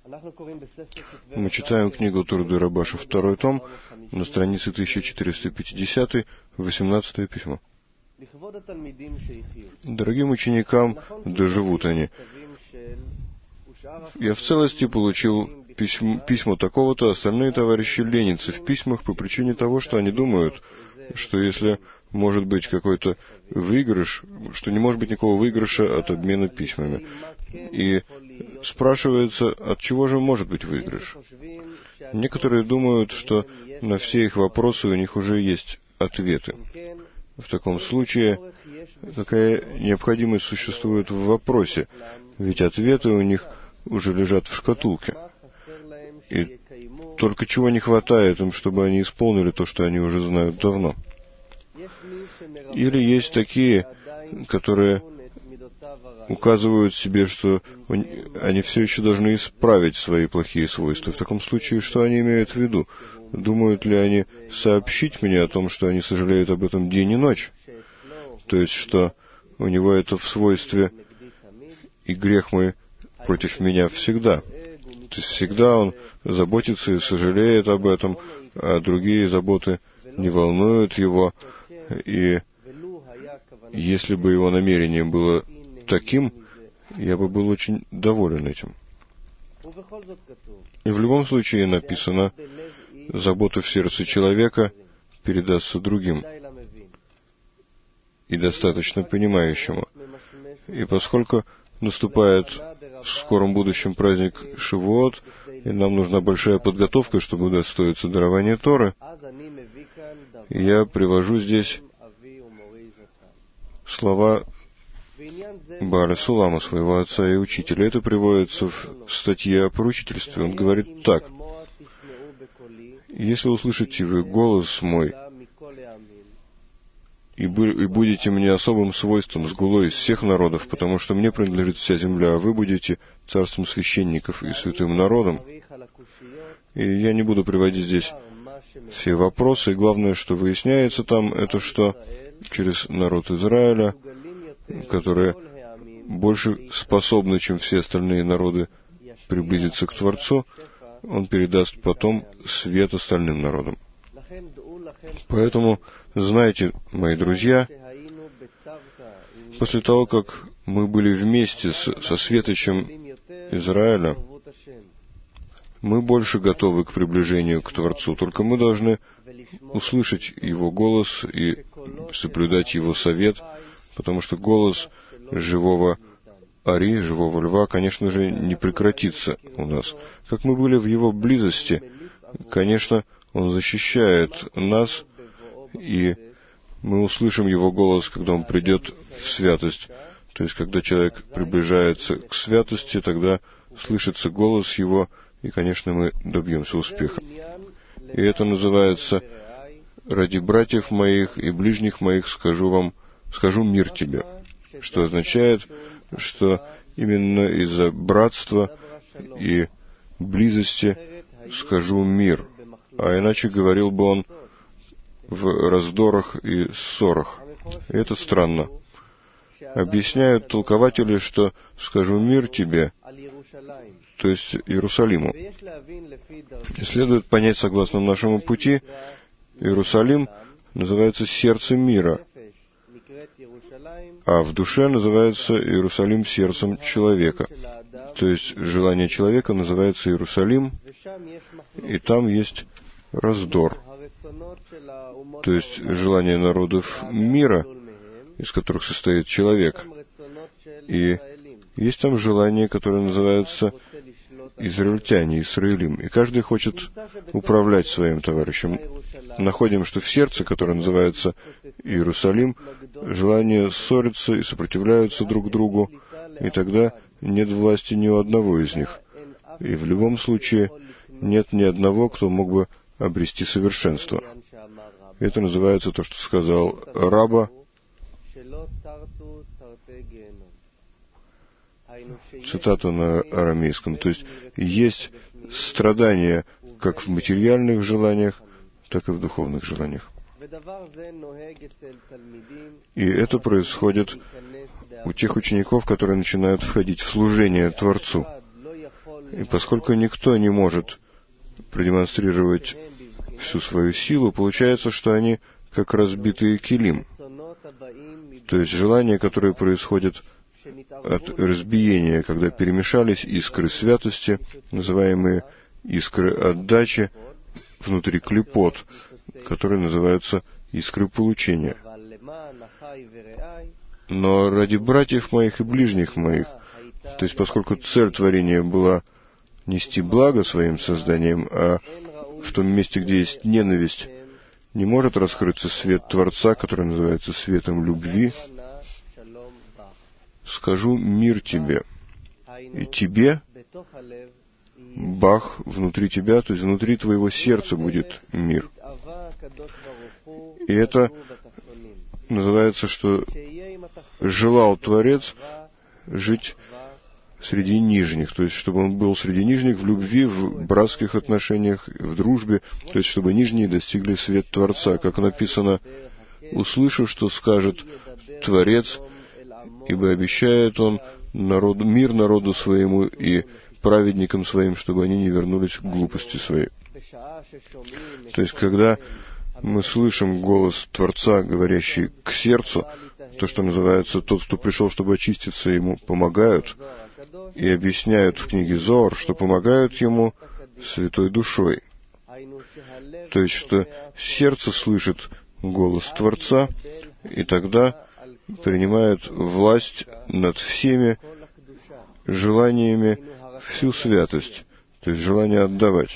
Мы читаем книгу Турды Рабаша, 2 том, на странице 1450, 18 письмо. Дорогим ученикам, доживут они. Я в целости получил письма такого-то, остальные товарищи ленятся в письмах по причине того, что они думают, что если может быть какой-то выигрыш, что не может быть никакого выигрыша от обмена письмами. И спрашивается, от чего же может быть выигрыш? Некоторые думают, что на все их вопросы у них уже есть ответы. В таком случае, какая необходимость существует в вопросе? Ведь ответы у них уже лежат в шкатулке. И только чего не хватает им, чтобы они исполнили то, что они уже знают давно. Или есть такие, которые указывают себе, что они все еще должны исправить свои плохие свойства. В таком случае, что они имеют в виду? Думают ли они сообщить мне о том, что они сожалеют об этом день и ночь? То есть, что у него это в свойстве, и грех мой против меня всегда. То есть, всегда он заботится и сожалеет об этом, а другие заботы не волнуют его. И если бы его намерение было таким, я бы был очень доволен этим. И в любом случае написано, забота в сердце человека передастся другим и достаточно понимающему. И поскольку наступает в скором будущем праздник Шивуот, и нам нужна большая подготовка, чтобы удостоиться дарования Торы, я привожу здесь слова Бааля Сулама, своего отца и учителя. Это приводится в статье о поручительстве. Он говорит так: «Если услышите вы голос мой и будете мне особым свойством, сгулой из всех народов, потому что мне принадлежит вся земля, а вы будете царством священников и святым народом». И я не буду приводить здесь все вопросы, и главное, что выясняется там, это что через народ Израиля, которые больше способны, чем все остальные народы, приблизиться к Творцу, он передаст потом свет остальным народам. Поэтому, знайте, мои друзья, после того, как мы были вместе со светочем Израиля, мы больше готовы к приближению к Творцу, только мы должны услышать Его голос и соблюдать Его совет, потому что голос живого Ари, живого льва, конечно же, не прекратится у нас. Как мы были в Его близости, конечно, Он защищает нас, и мы услышим Его голос, когда Он придет в святость. То есть, когда человек приближается к святости, тогда слышится голос Его, и, конечно, мы добьемся успеха. И это называется «Ради братьев моих и ближних моих скажу мир тебе», что означает, что именно из-за братства и близости скажу мир, а иначе говорил бы он в раздорах и ссорах. И это странно. Объясняют толкователи, что «скажу мир тебе», то есть Иерусалиму. И следует понять, согласно нашему пути, Иерусалим называется сердцем мира, а в душе называется Иерусалим сердцем человека. То есть желание человека называется Иерусалим, и там есть раздор. То есть желание народов мира, из которых состоит человек. И есть там желание, которое называется израильтяне, Исраилим. И каждый хочет управлять своим товарищем. Находим, что в сердце, которое называется Иерусалим, желания ссорятся и сопротивляются друг другу, и тогда нет власти ни у одного из них. И в любом случае нет ни одного, кто мог бы обрести совершенство. Это называется то, что сказал Раба, цитата на арамейском. То есть страдания как в материальных желаниях, так и в духовных желаниях. И это происходит у тех учеников, которые начинают входить в служение Творцу. И поскольку никто не может продемонстрировать всю свою силу, получается, что они как разбитые килим. То есть желания, которые происходят от разбиения, когда перемешались искры святости, называемые искры отдачи, внутри клипот, которые называются искры получения. Но ради братьев моих и ближних моих, то есть поскольку цель творения была нести благо своим созданием, а в том месте, где есть ненависть, не может раскрыться свет Творца, который называется светом любви, скажу мир тебе. И тебе, Бах, внутри тебя, то есть внутри твоего сердца будет мир. И это называется, что желал Творец жить среди нижних, то есть чтобы он был среди нижних в любви, в братских отношениях, в дружбе, то есть чтобы нижние достигли свет Творца. Как написано, услышу, что скажет Творец, ибо обещает он мир народу своему и праведникам своим, чтобы они не вернулись к глупости своей. То есть, когда мы слышим голос Творца, говорящий к сердцу, то, что называется, тот, кто пришел, чтобы очиститься, ему помогают, и объясняют в книге Зоар, что помогают ему святой душой. То есть, что сердце слышит голос Творца, и тогда принимает власть над всеми желаниями всю святость, то есть желание отдавать.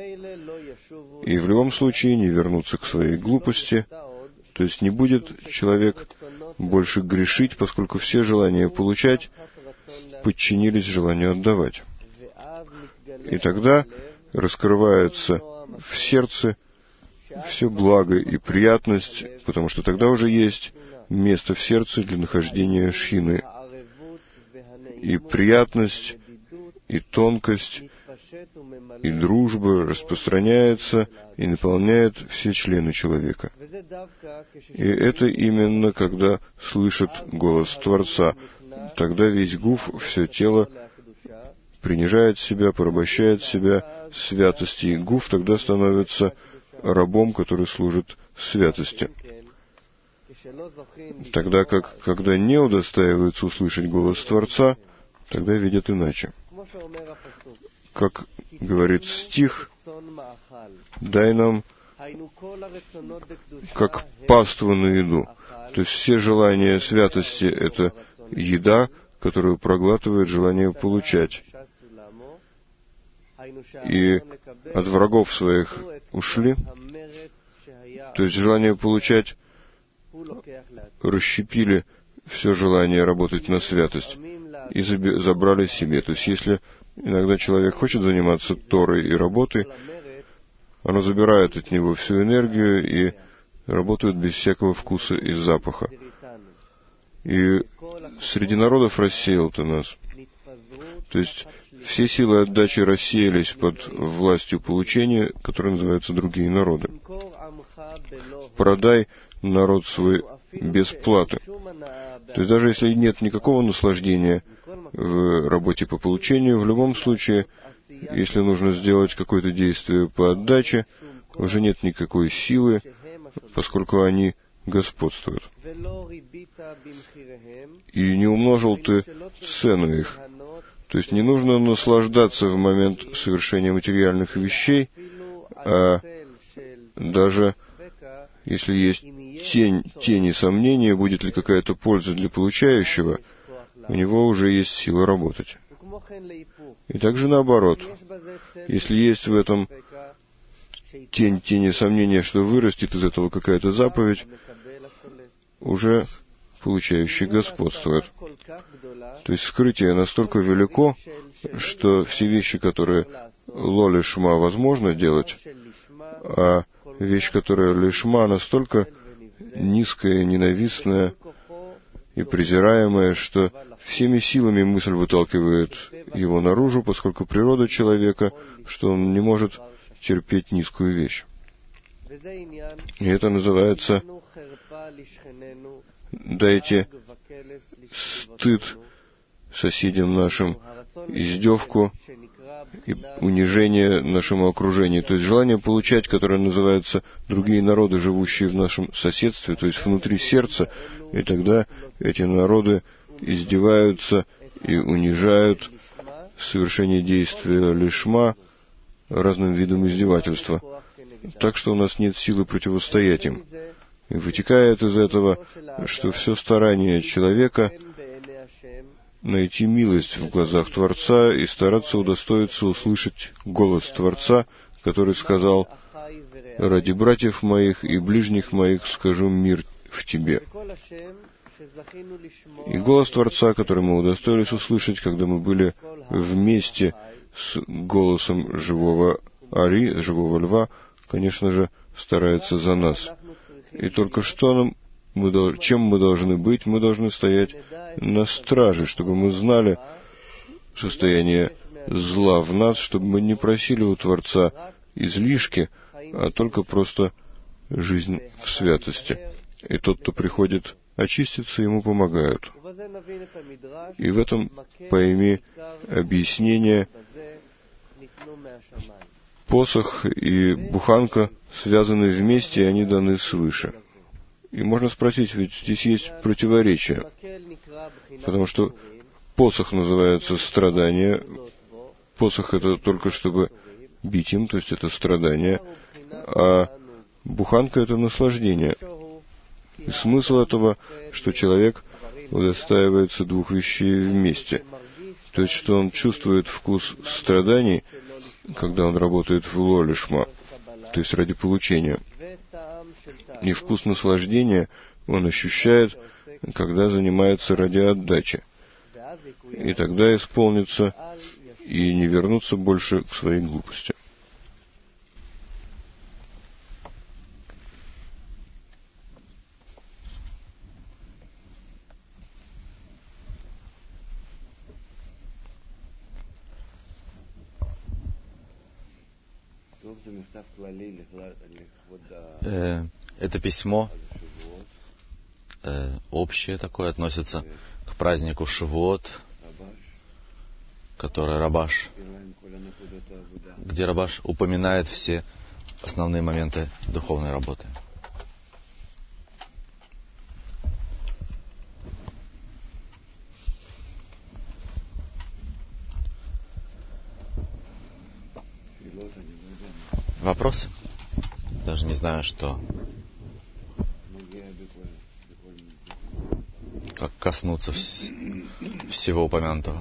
И в любом случае не вернуться к своей глупости, то есть не будет человек больше грешить, поскольку все желания получать подчинились желанию отдавать. И тогда раскрывается в сердце все благо и приятность, потому что тогда уже есть место в сердце для нахождения шхины. И приятность, и тонкость, и дружба распространяется и наполняет все члены человека. И это именно когда слышит голос Творца. Тогда весь гуф, все тело принижает себя, порабощает себя святости. И гуф тогда становится рабом, который служит святости. Тогда как, когда не удостаиваются услышать голос Творца, тогда видят иначе. Как говорит стих, «Дай нам как паству на еду». То есть все желания святости — это еда, которую проглатывает желание получать. И от врагов своих ушли, то есть желание получать расщепили все желание работать на святость и забрали себе. То есть если иногда человек хочет заниматься Торой и работой, оно забирает от него всю энергию и работает без всякого вкуса и запаха. И среди народов рассеял ты нас. То есть все силы отдачи рассеялись под властью получения, которая называется другие народы. Продай народ свой без платы. То есть даже если нет никакого наслаждения в работе по получению, в любом случае, если нужно сделать какое-то действие по отдаче, уже нет никакой силы, поскольку они господствуют. И не умножил ты цену их. То есть не нужно наслаждаться в момент совершения материальных вещей, а даже если есть тени сомнения, будет ли какая-то польза для получающего, у него уже есть сила работать. И также наоборот, если есть в этом тени сомнения, что вырастет из этого какая-то заповедь, уже получающий господствует. То есть скрытие настолько велико, что все вещи, которые лоли шма возможно делать, а вещь, которая лишма, настолько низкая, ненавистная и презираемая, что всеми силами мысль выталкивает его наружу, поскольку природа человека, что он не может терпеть низкую вещь. И это называется «дайте стыд соседям нашим, издевку, и унижение нашему окружению. То есть желание получать, которое называется другие народы, живущие в нашем соседстве, то есть внутри сердца, и тогда эти народы издеваются и унижают совершение действия лишма разным видом издевательства. Так что у нас нет силы противостоять им. И вытекает из этого, что все старание человека найти милость в глазах Творца и стараться удостоиться услышать голос Творца, который сказал: «Ради братьев моих и ближних моих скажу мир в тебе». И голос Творца, который мы удостоились услышать, когда мы были вместе с голосом живого Ари, живого льва, конечно же, старается за нас. И только что чем мы должны быть? Мы должны стоять на страже, чтобы мы знали состояние зла в нас, чтобы мы не просили у Творца излишки, а только просто жизнь в святости. И тот, кто приходит очиститься, ему помогают. И в этом пойми объяснение: посох и буханка связаны вместе, и они даны свыше. И можно спросить, ведь здесь есть противоречие, потому что посох называется страдание. Посох — это только чтобы бить им, то есть это страдание, а буханка — это наслаждение. И смысл этого, что человек удостаивается двух вещей вместе. То есть, что он чувствует вкус страданий, когда он работает в лолишма, то есть ради получения. И вкус наслаждения он ощущает, когда занимается ради отдачи. И тогда исполнится и не вернуться больше к своей глупости. Это письмо общее такое, относится к празднику Шивот, который Рабаш, где Рабаш упоминает все основные моменты духовной работы. Вопросы? Даже не знаю, что... Как коснуться всего упомянутого.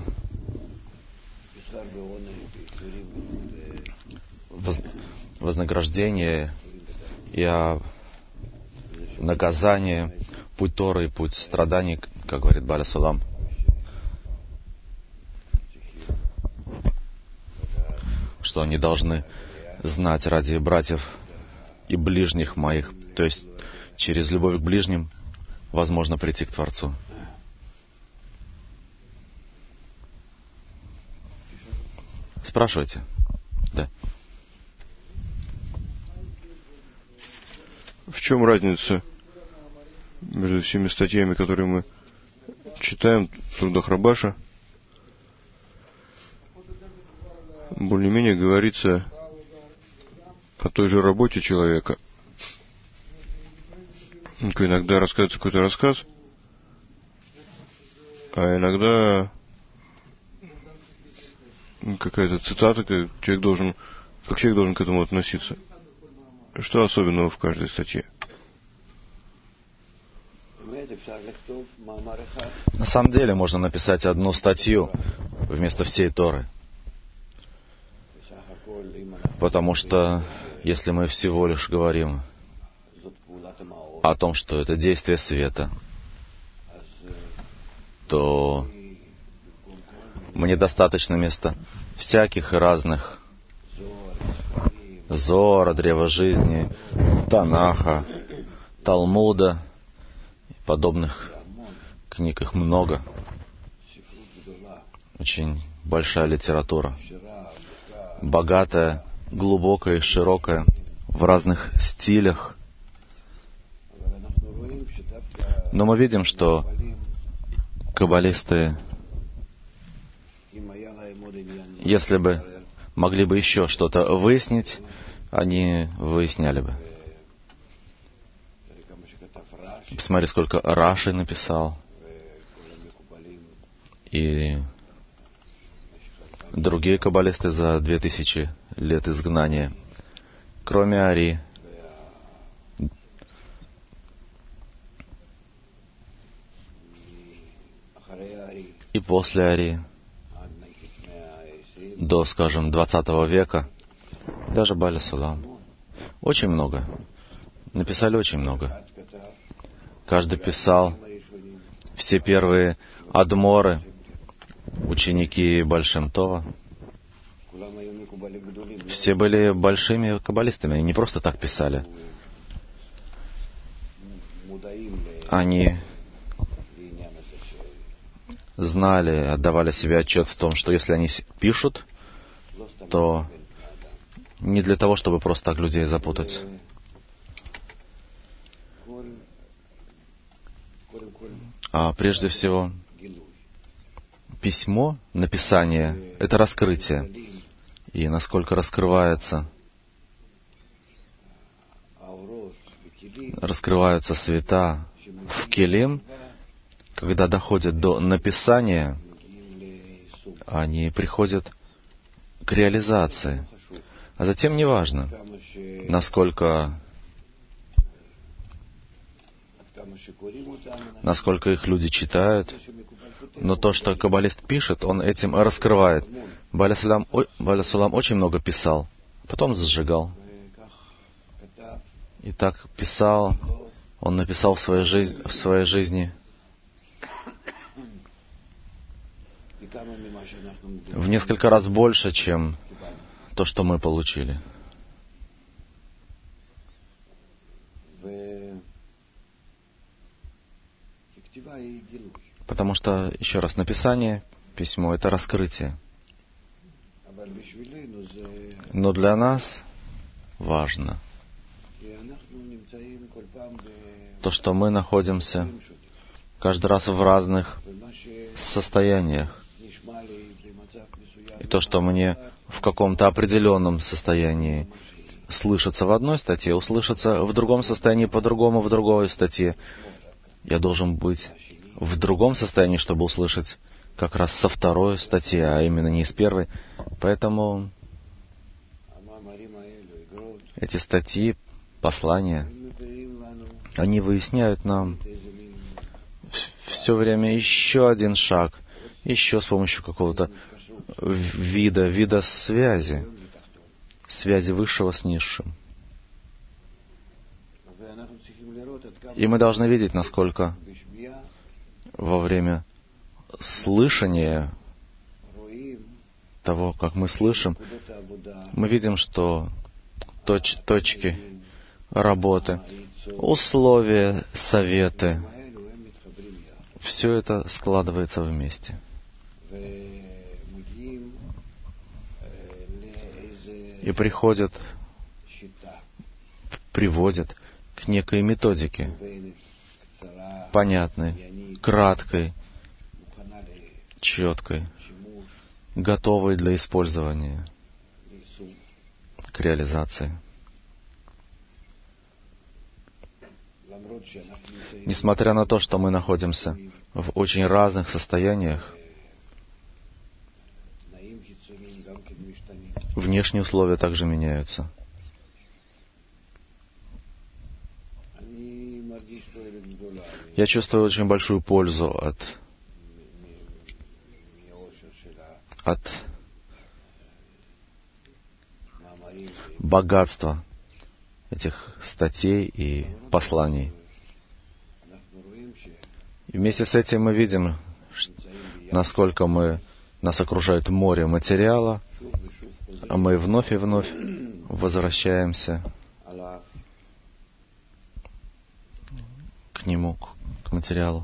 Вознаграждение и наказание, путь Торы и путь страданий, как говорит Баля Сулам. Что они должны знать ради братьев и ближних моих. То есть через любовь к ближним возможно прийти к Творцу. Спрашивайте. Да. В чем разница между всеми статьями, которые мы читаем в трудах Рабаша? Более-менее говорится о той же работе человека. Иногда рассказывается какой-то рассказ, а иногда какая-то цитата, как человек должен к этому относиться. Что особенного в каждой статье? На самом деле можно написать одну статью вместо всей Торы. Потому что если мы всего лишь говорим о том, что это действие света, то мне достаточно вместо всяких разных Зора, Древа жизни, Танаха, Талмуда и подобных книг. Их много. Очень большая литература. Богатая, глубокая и широкая, в разных стилях. Но мы видим, что каббалисты, если бы могли бы еще что-то выяснить, они выясняли бы. Посмотри, сколько Раши написал. И другие каббалисты за 2000 лет изгнания. Кроме Ари. И после Ари. До, скажем, 20 века. Даже Баля Сулам. Очень много. Написали очень много. Каждый писал. Все первые адморы, ученики Баль Шем Това, все были большими каббалистами. Они не просто так писали. Они знали, отдавали себе отчет в том, что если они пишут, то не для того, чтобы просто так людей запутать. А прежде всего, письмо, написание — это раскрытие. И насколько раскрываются света в келим, когда доходят до написания, они приходят к реализации. А затем неважно, насколько их люди читают, но то, что каббалист пишет, он этим раскрывает. Баля Сулам очень много писал, потом сжигал. И так писал, он написал в своей жизни в несколько раз больше, чем то, что мы получили. Потому что, еще раз, написание, письмо — это раскрытие. Но для нас важно то, что мы находимся каждый раз в разных состояниях. И то, что мне в каком-то определенном состоянии слышится в одной статье, услышится в другом состоянии по-другому в другой статье. Я должен быть в другом состоянии, чтобы услышать как раз со второй статьи, а именно не из первой. Поэтому эти статьи, послания, они выясняют нам все время еще один шаг, еще с помощью какого-то вида связи высшего с низшим. И мы должны видеть, насколько во время слышания того, как мы слышим, мы видим, что точки работы, условия, советы, все это складывается вместе. И приводят к некой методике, понятной, краткой, четкой, готовой для использования, к реализации. Несмотря на то, что мы находимся в очень разных состояниях, внешние условия также меняются. Я чувствую очень большую пользу от богатства этих статей и посланий. И вместе с этим мы видим, насколько нас окружает море материала, а мы вновь и вновь возвращаемся к нему, к материалу.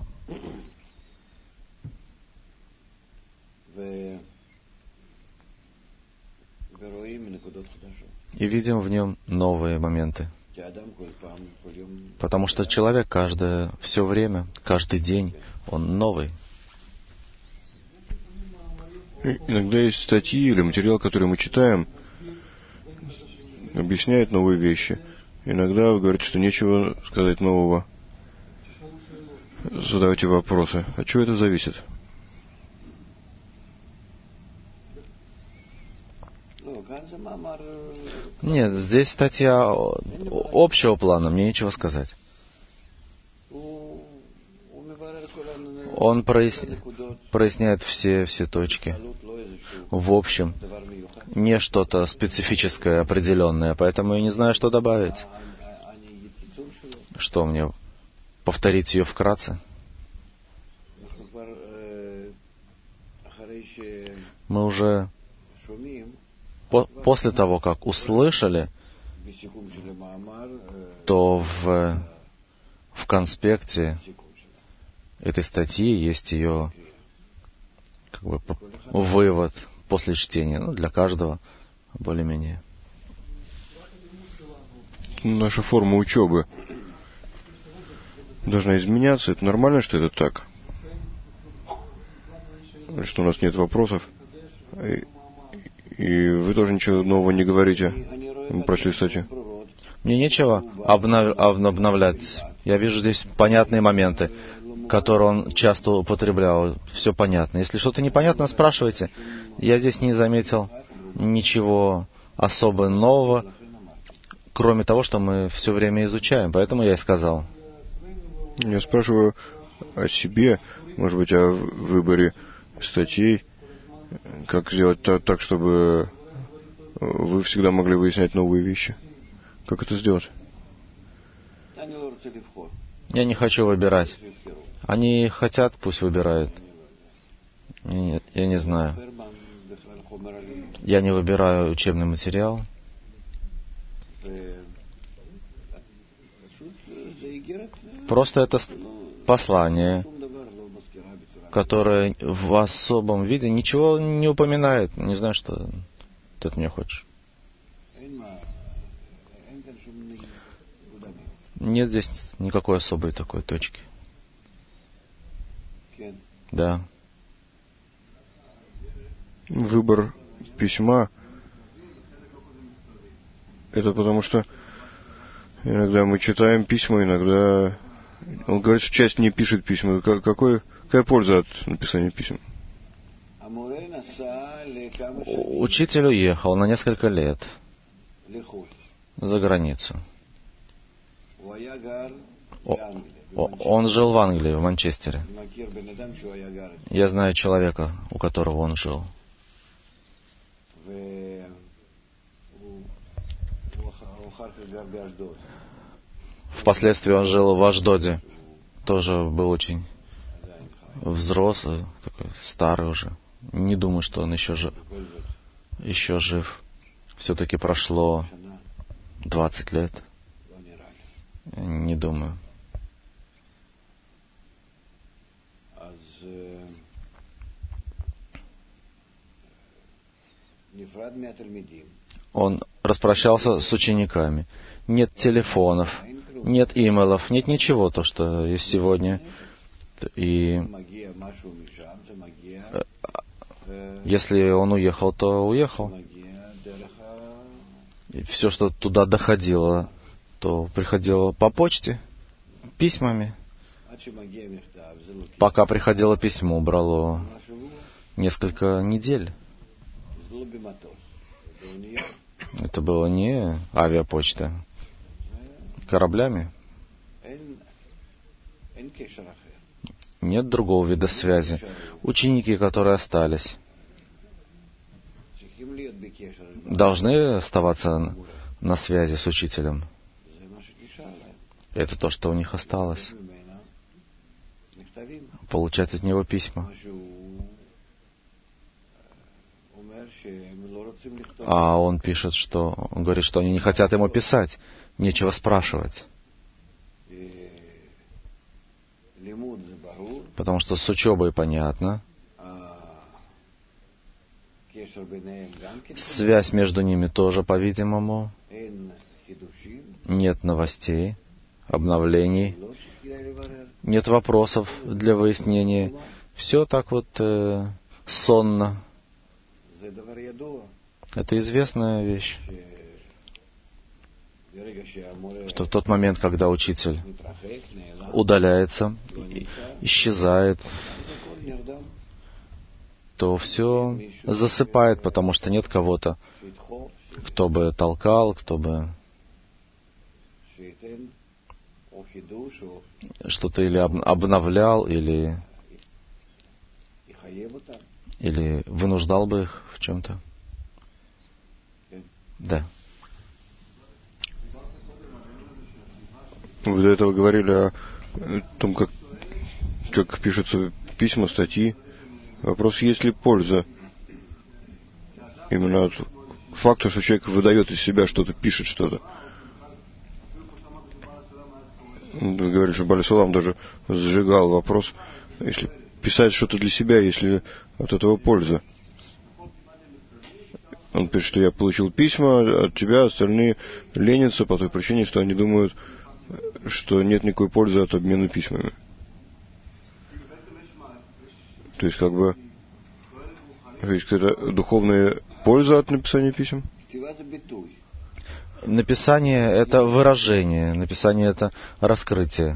И видим в нем новые моменты. Потому что человек все время, каждый день, он новый. Иногда есть статьи или материал, который мы читаем, объясняет новые вещи. Иногда вы говорите, что нечего сказать нового. Задавайте вопросы. От чего это зависит? Нет, здесь статья общего плана, мне нечего сказать. Он проясняет все точки. В общем, не что-то специфическое, определенное, поэтому я не знаю, что добавить. Что мне, повторить ее вкратце? Мы уже после того, как услышали, то в конспекте этой статьи есть ее как бы вывод после чтения, для каждого более-менее. Наша форма учебы должна изменяться. Это нормально, что это так? Что у нас нет вопросов? И вы тоже ничего нового не говорите. Мы прочли статью. Мне нечего обновлять. Я вижу здесь понятные моменты, которые он часто употреблял. Все понятно. Если что-то непонятно, спрашивайте. Я здесь не заметил ничего особо нового, кроме того, что мы все время изучаем. Поэтому я и сказал. Я спрашиваю о себе, может быть, о выборе статей. Как сделать так, чтобы вы всегда могли выяснять новые вещи? Как это сделать? Я не хочу выбирать. Они хотят, пусть выбирают. Нет, я не знаю. Я не выбираю учебный материал. Просто это послание, которое в особом виде ничего не упоминает. Не знаю, что ты от меня хочешь. Нет здесь никакой особой такой точки. Да. Выбор письма — это потому что иногда мы читаем письма, иногда он говорит, что часть не пишет письма. Какая польза от написания писем? Учитель уехал на несколько лет за границу. Он жил в Англии, в Манчестере. Я знаю человека, у которого он жил. Впоследствии он жил в Ашдоде. Тоже был очень взрослый, такой старый уже. Не думаю, что он еще жив. Все-таки прошло 20 лет. Не думаю. Он распрощался с учениками. Нет телефонов, нет имейлов, нет ничего, то, что есть сегодня. И если он уехал, то уехал. И все, что туда доходило, то приходило по почте, письмами. Пока приходило письмо, брало несколько недель. Это было не авиапочта. Кораблями. Нет другого вида связи. Ученики, которые остались, должны оставаться на связи с учителем. Это то, что у них осталось. Получать от него письма. А он пишет, что... Он говорит, что они не хотят ему писать. Нечего спрашивать. Потому что с учебой понятно. Связь между ними тоже, по-видимому. Нет новостей, обновлений. Нет вопросов для выяснения. Все так вот сонно Это известная вещь, что в тот момент, когда учитель удаляется, исчезает, то все засыпает, потому что нет кого-то, кто бы толкал, кто бы что-то или обновлял, или вынуждал бы их в чем-то. Да. Вы до этого говорили о том, как пишутся письма, статьи. Вопрос, есть ли польза именно от факта, что человек выдает из себя что-то, пишет что-то. Вы говорите, что Балисалам даже сжигал вопрос, если писать что-то для себя, есть ли от этого польза. Он пишет, что я получил письма от тебя, остальные ленятся по той причине, что они думают, что нет никакой пользы от обмена письмами. То есть, есть какая-то духовная польза от написания писем? Написание — это выражение, написание — это раскрытие.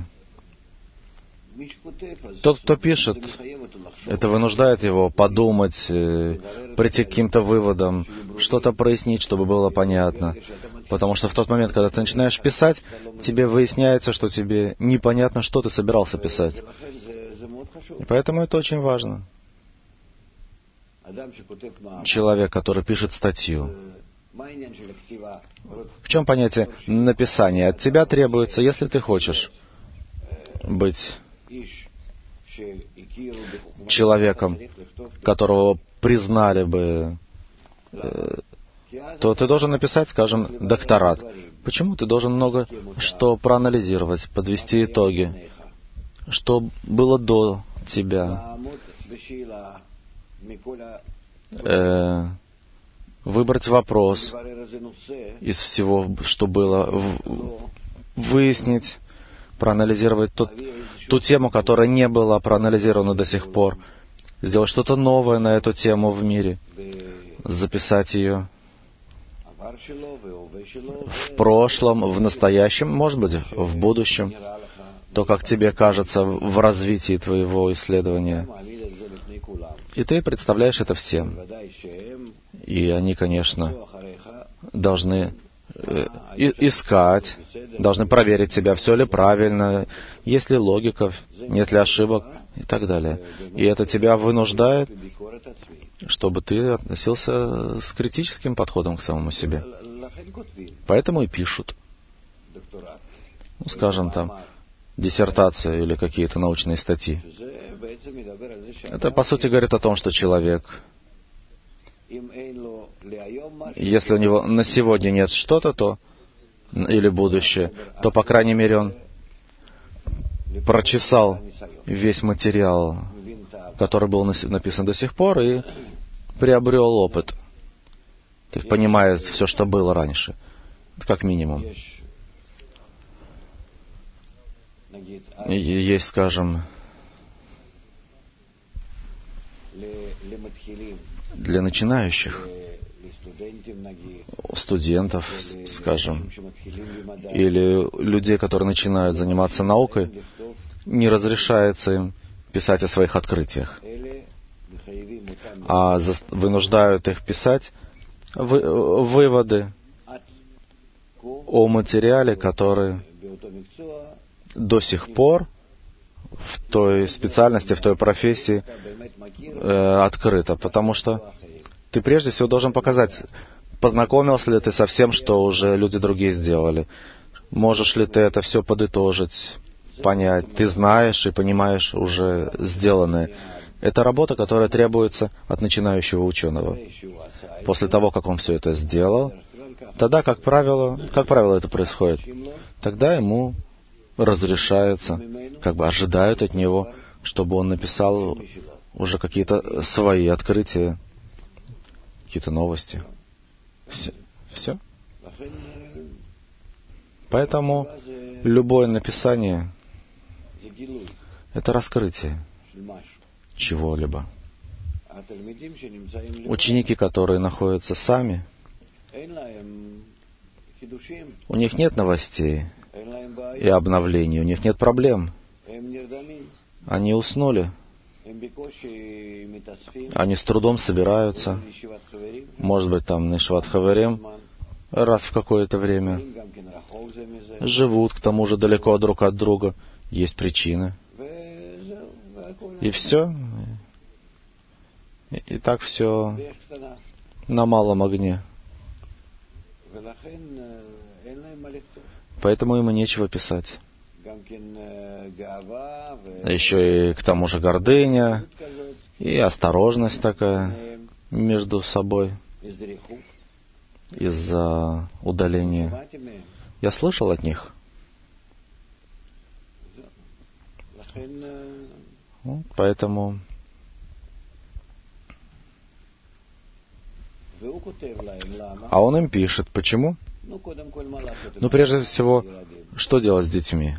Тот, кто пишет, это вынуждает его подумать, прийти к каким-то выводам, что-то прояснить, чтобы было понятно. Потому что в тот момент, когда ты начинаешь писать, тебе выясняется, что тебе непонятно, что ты собирался писать. И поэтому это очень важно. Человек, который пишет статью. В чем понятие написания? От тебя требуется, если ты хочешь быть человеком, которого признали бы, то ты должен написать, скажем, докторат. Почему? Ты должен много что проанализировать, подвести итоги, что было до тебя, выбрать вопрос из всего, что было, выяснить, проанализировать ту тему, которая не была проанализирована до сих пор, сделать что-то новое на эту тему в мире, записать ее в прошлом, в настоящем, может быть, в будущем, то, как тебе кажется в развитии твоего исследования. И ты представляешь это всем. И они, конечно, должны искать, должны проверить себя, все ли правильно, есть ли логика, нет ли ошибок и так далее. И это тебя вынуждает, чтобы ты относился с критическим подходом к самому себе. Поэтому и пишут. Скажем там, диссертацию или какие-то научные статьи. Это, по сути, говорит о том, что человек, если у него на сегодня нет что-то, или будущее, то, по крайней мере, он прочесал весь материал, который был написан до сих пор, и приобрел опыт. То есть понимает все, что было раньше, как минимум. И есть, скажем, для начинающих, студентов, скажем, или людей, которые начинают заниматься наукой, не разрешается им писать о своих открытиях, а вынуждают их писать выводы о материале, который до сих пор в той специальности, в той профессии открыто. Потому что ты прежде всего должен показать, познакомился ли ты со всем, что уже люди другие сделали. Можешь ли ты это все подытожить, понять. Ты знаешь и понимаешь уже сделанное. Это работа, которая требуется от начинающего ученого. После того, как он все это сделал, тогда, как правило это происходит, тогда ему разрешается, ожидают от него, чтобы он написал уже какие-то свои открытия, какие-то новости. Все. Поэтому любое написание — это раскрытие чего-либо. Ученики, которые находятся сами, у них нет новостей и обновлений, у них нет проблем. Они уснули. Они с трудом собираются. Может быть, там на Ишват Хаверим раз в какое-то время. Живут, к тому же, далеко друг от друга. Есть причины. И все. И так все на малом огне. Поэтому ему нечего писать. Еще и к тому же гордыня и осторожность такая между собой из-за удаления. Я слышал от них. Поэтому а он им пишет. Почему? Прежде всего, что делать с детьми?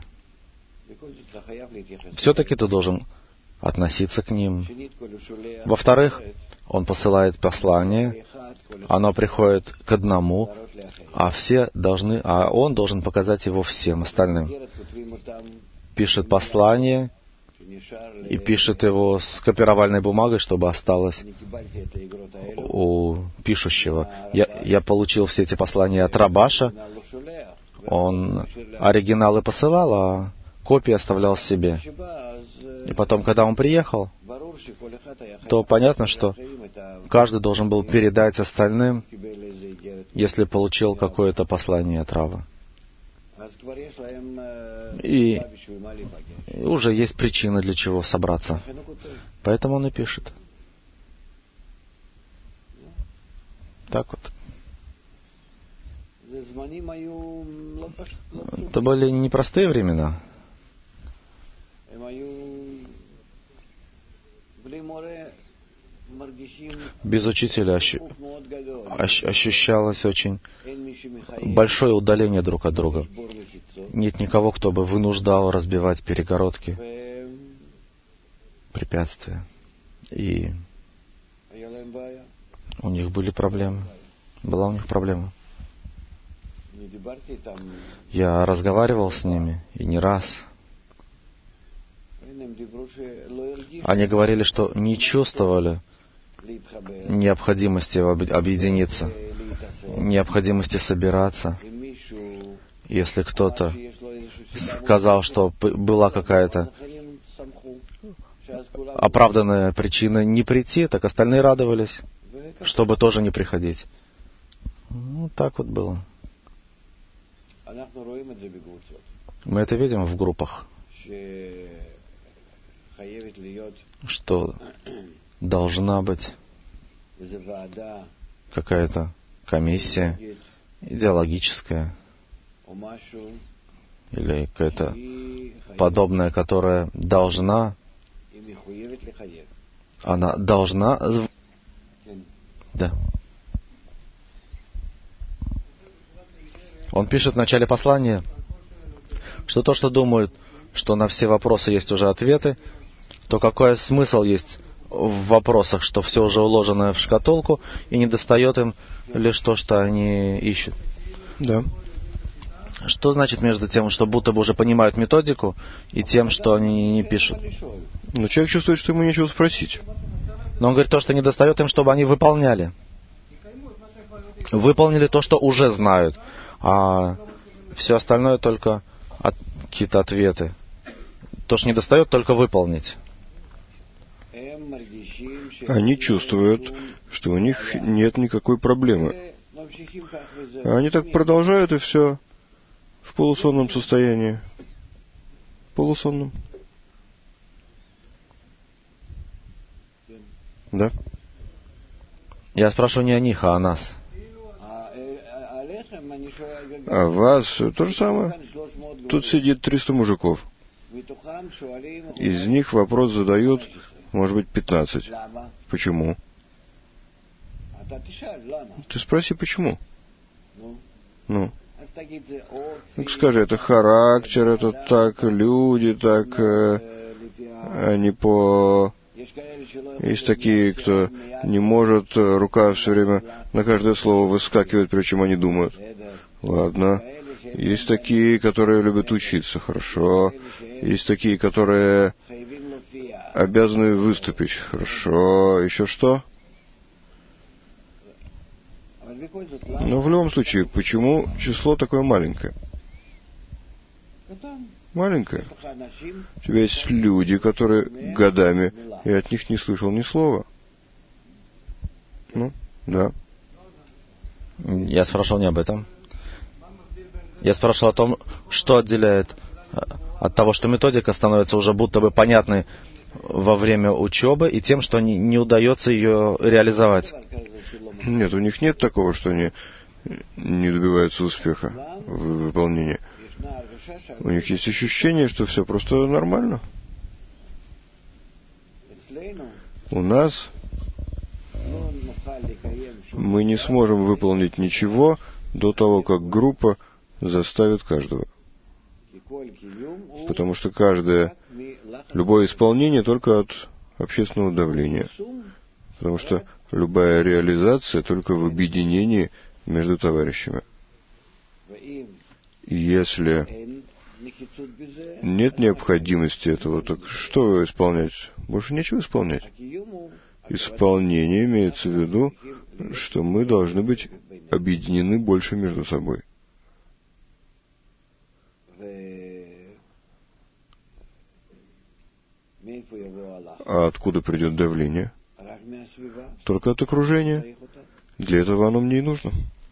Все-таки ты должен относиться к ним. Во-вторых, он посылает послание, оно приходит к одному, а он должен показать его всем остальным. Пишет послание и пишет его с копировальной бумагой, чтобы осталось у пишущего. Я получил все эти послания от Рабаша. Он оригиналы посылал, а копии оставлял себе. И потом, когда он приехал, то понятно, что каждый должен был передать остальным, если получил какое-то послание от Рава. И уже есть причина, для чего собраться. Поэтому он и пишет. Так вот. Это были непростые времена. Без учителя ощущалось очень большое удаление друг от друга. Нет никого, кто бы вынуждал разбивать перегородки, препятствия. И у них были проблемы. Была у них проблема. Я разговаривал с ними, и не раз. Они говорили, что не чувствовали необходимости объединиться, необходимости собираться. Если кто-то сказал, что была какая-то оправданная причина не прийти, так остальные радовались, чтобы тоже не приходить. Так вот было. Мы это видим в группах, что должна быть какая-то комиссия идеологическая или какая-то подобная, которая должна, она должна... Да. Он пишет в начале послания, что то, что думают, что на все вопросы есть уже ответы, то какой смысл есть в вопросах, что все уже уложено в шкатулку, и недостает им лишь то, что они ищут. Да. Что значит между тем, что будто бы уже понимают методику, и тем, что они не пишут? Человек чувствует, что ему нечего спросить. Но он говорит, то, что недостает им, чтобы они выполняли. Выполнили то, что уже знают, а все остальное только какие-то ответы. То, что недостает, только выполнить. Они чувствуют, что у них нет никакой проблемы. Они так продолжают, и все в полусонном состоянии. Полусонном. Да? Я спрашиваю не о них, а о нас. А вас то же самое. Тут сидит 300 мужиков. Из них вопрос задают, может быть, 15. Почему? Ты спроси, почему? Ну. Так скажи, это характер, это так, люди так, они по Есть такие, кто не может, рука все время на каждое слово выскакивает, прежде чем они думают. Ладно. Есть такие, которые любят учиться. Хорошо. Есть такие, которые обязаны выступить. Хорошо. Еще что? Но в любом случае, почему число такое маленькое? Маленькое. У тебя есть люди, которые годами, и от них не слышал ни слова. Ну, да. Я спрашивал не об этом. Я спрашивал о том, что отделяет от того, что методика становится уже будто бы понятной во время учебы, и тем, что не удается ее реализовать. Нет, у них нет такого, что они не добиваются успеха в выполнении. У них есть ощущение, что все просто нормально. У нас мы не сможем выполнить ничего до того, как группа заставит каждого. Потому что любое исполнение только от общественного давления. Потому что любая реализация только в объединении между товарищами. И если нет необходимости этого, так что исполнять? Больше нечего исполнять. Исполнение имеется в виду, что мы должны быть объединены больше между собой. А откуда придет давление? Только от окружения. Для этого оно мне и нужно.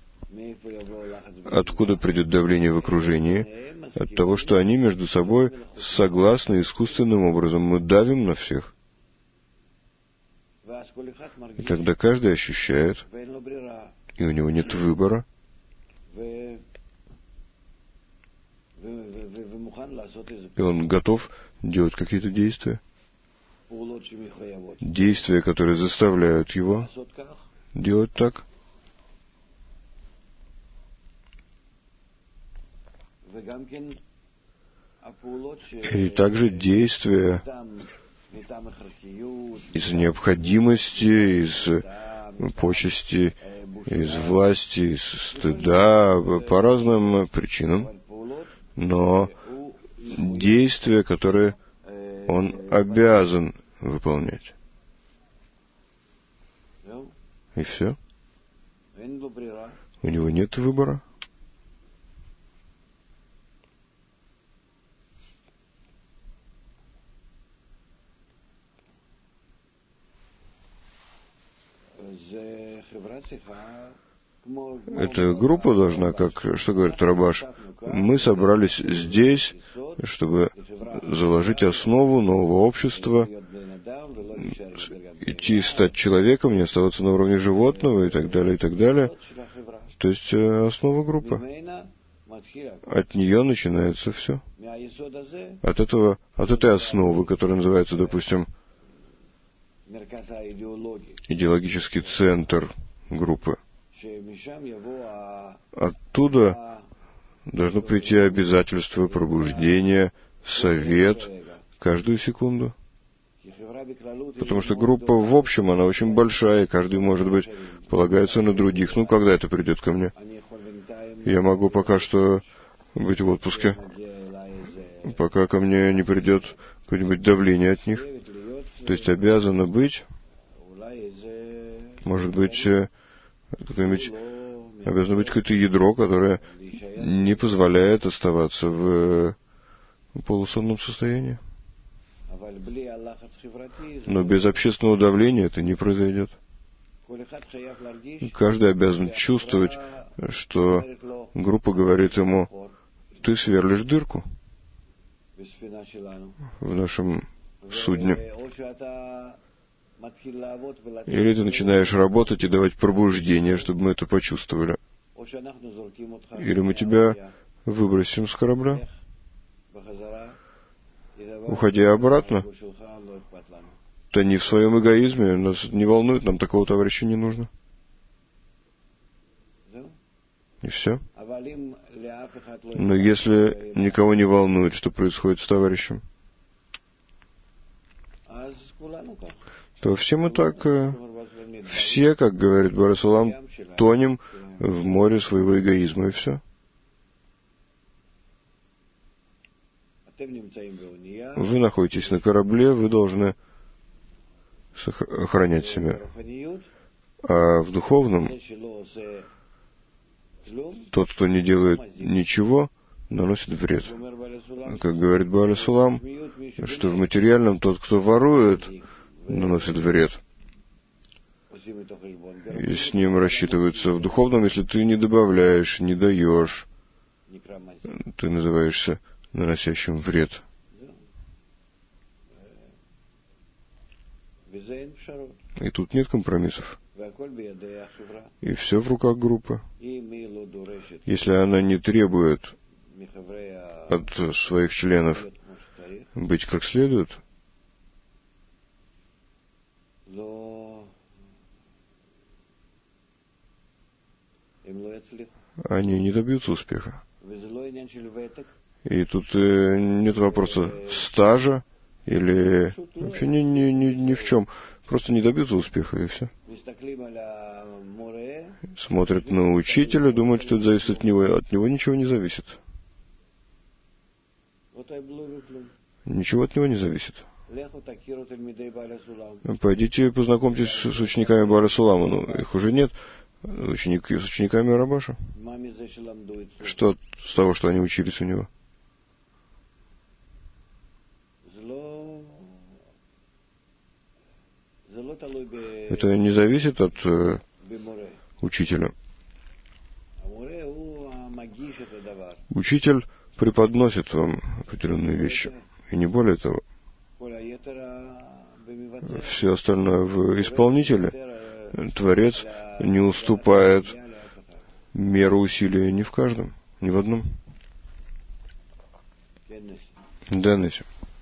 Откуда придет давление в окружении? От того, что они между собой согласны искусственным образом. Мы давим на всех. И тогда каждый ощущает, и у него нет выбора, и он готов делать какие-то действия. Действия, которые заставляют его делать так. И также действия из необходимости, из почести, из власти, из стыда, по разным причинам, но действия, которые он обязан выполнять. И все. У него нет выбора. Эта группа должна, что говорит Рабаш, мы собрались здесь, чтобы заложить основу нового общества, идти стать человеком, не оставаться на уровне животного и так далее, и так далее. То есть основа группы. От нее начинается все. От этой основы, которая называется, допустим, идеологический центр группы. Оттуда должно прийти обязательство, пробуждение, совет каждую секунду. Потому что группа в общем, она очень большая, и каждый, может быть, полагается на других. Ну, когда это придет ко мне? Я могу пока что быть в отпуске, пока ко мне не придет какое-нибудь давление от них. То есть обязано быть, может быть, обязано быть какое-то ядро, которое не позволяет оставаться в полусонном состоянии. Но без общественного давления это не произойдет. Каждый обязан чувствовать, что группа говорит ему: ты сверлишь дырку в нашем судне. Или ты начинаешь работать и давать пробуждение, чтобы мы это почувствовали. Или мы тебя выбросим с корабля, уходя обратно. Тони в своем эгоизме, нас не волнует, нам такого товарища не нужно. И все. Но если никого не волнует, что происходит с товарищем, то все мы так, все, как говорит Боро Сулам, тонем в море своего эгоизма, и все. Вы находитесь на корабле, вы должны охранять себя. А в духовном тот, кто не делает ничего, наносит вред. Как говорит Боро Сулам, что в материальном тот, кто ворует, наносит вред. И с ним рассчитываются. В духовном, если ты не добавляешь, не даешь, ты называешься наносящим вред. И тут нет компромиссов. И все в руках группы. Если она не требует от своих членов быть как следует, они не добьются успеха. И тут нет вопроса стажа или вообще ни в чем. Просто не добьются успеха, и все. Смотрят на учителя, думают, что это зависит от него. От него ничего не зависит. Ничего от него не зависит. Пойдите познакомьтесь с учениками Боро Сулама. Ну, их уже нет. С учениками Рабаша. Что с того, что они учились у него? Это не зависит от учителя. Учитель преподносит вам определенные вещи. И не более того. Все остальное в исполнителе. Творец не уступает меру усилия ни в каждом, ни в одном. Деннисе.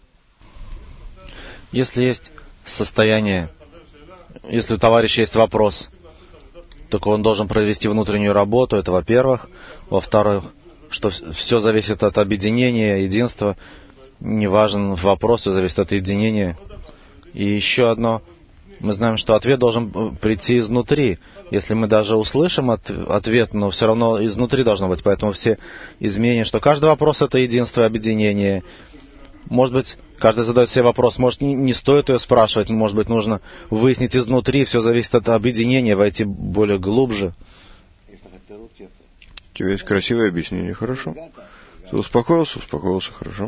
Если есть состояние, если у товарища есть вопрос, только он должен провести внутреннюю работу, это во-первых. Во-вторых, что все зависит от объединения, единства. Не важен вопрос, все зависит от единения. И еще одно. Мы знаем, что ответ должен прийти изнутри. Если мы даже услышим ответ, но все равно изнутри должно быть. Поэтому все изменения, что каждый вопрос — это единство и объединение. Может быть, каждый задает себе вопрос, может, не стоит ее спрашивать, может быть, нужно выяснить изнутри, все зависит от объединения, войти более глубже. У тебя есть красивое объяснение, хорошо. Ты успокоился, хорошо.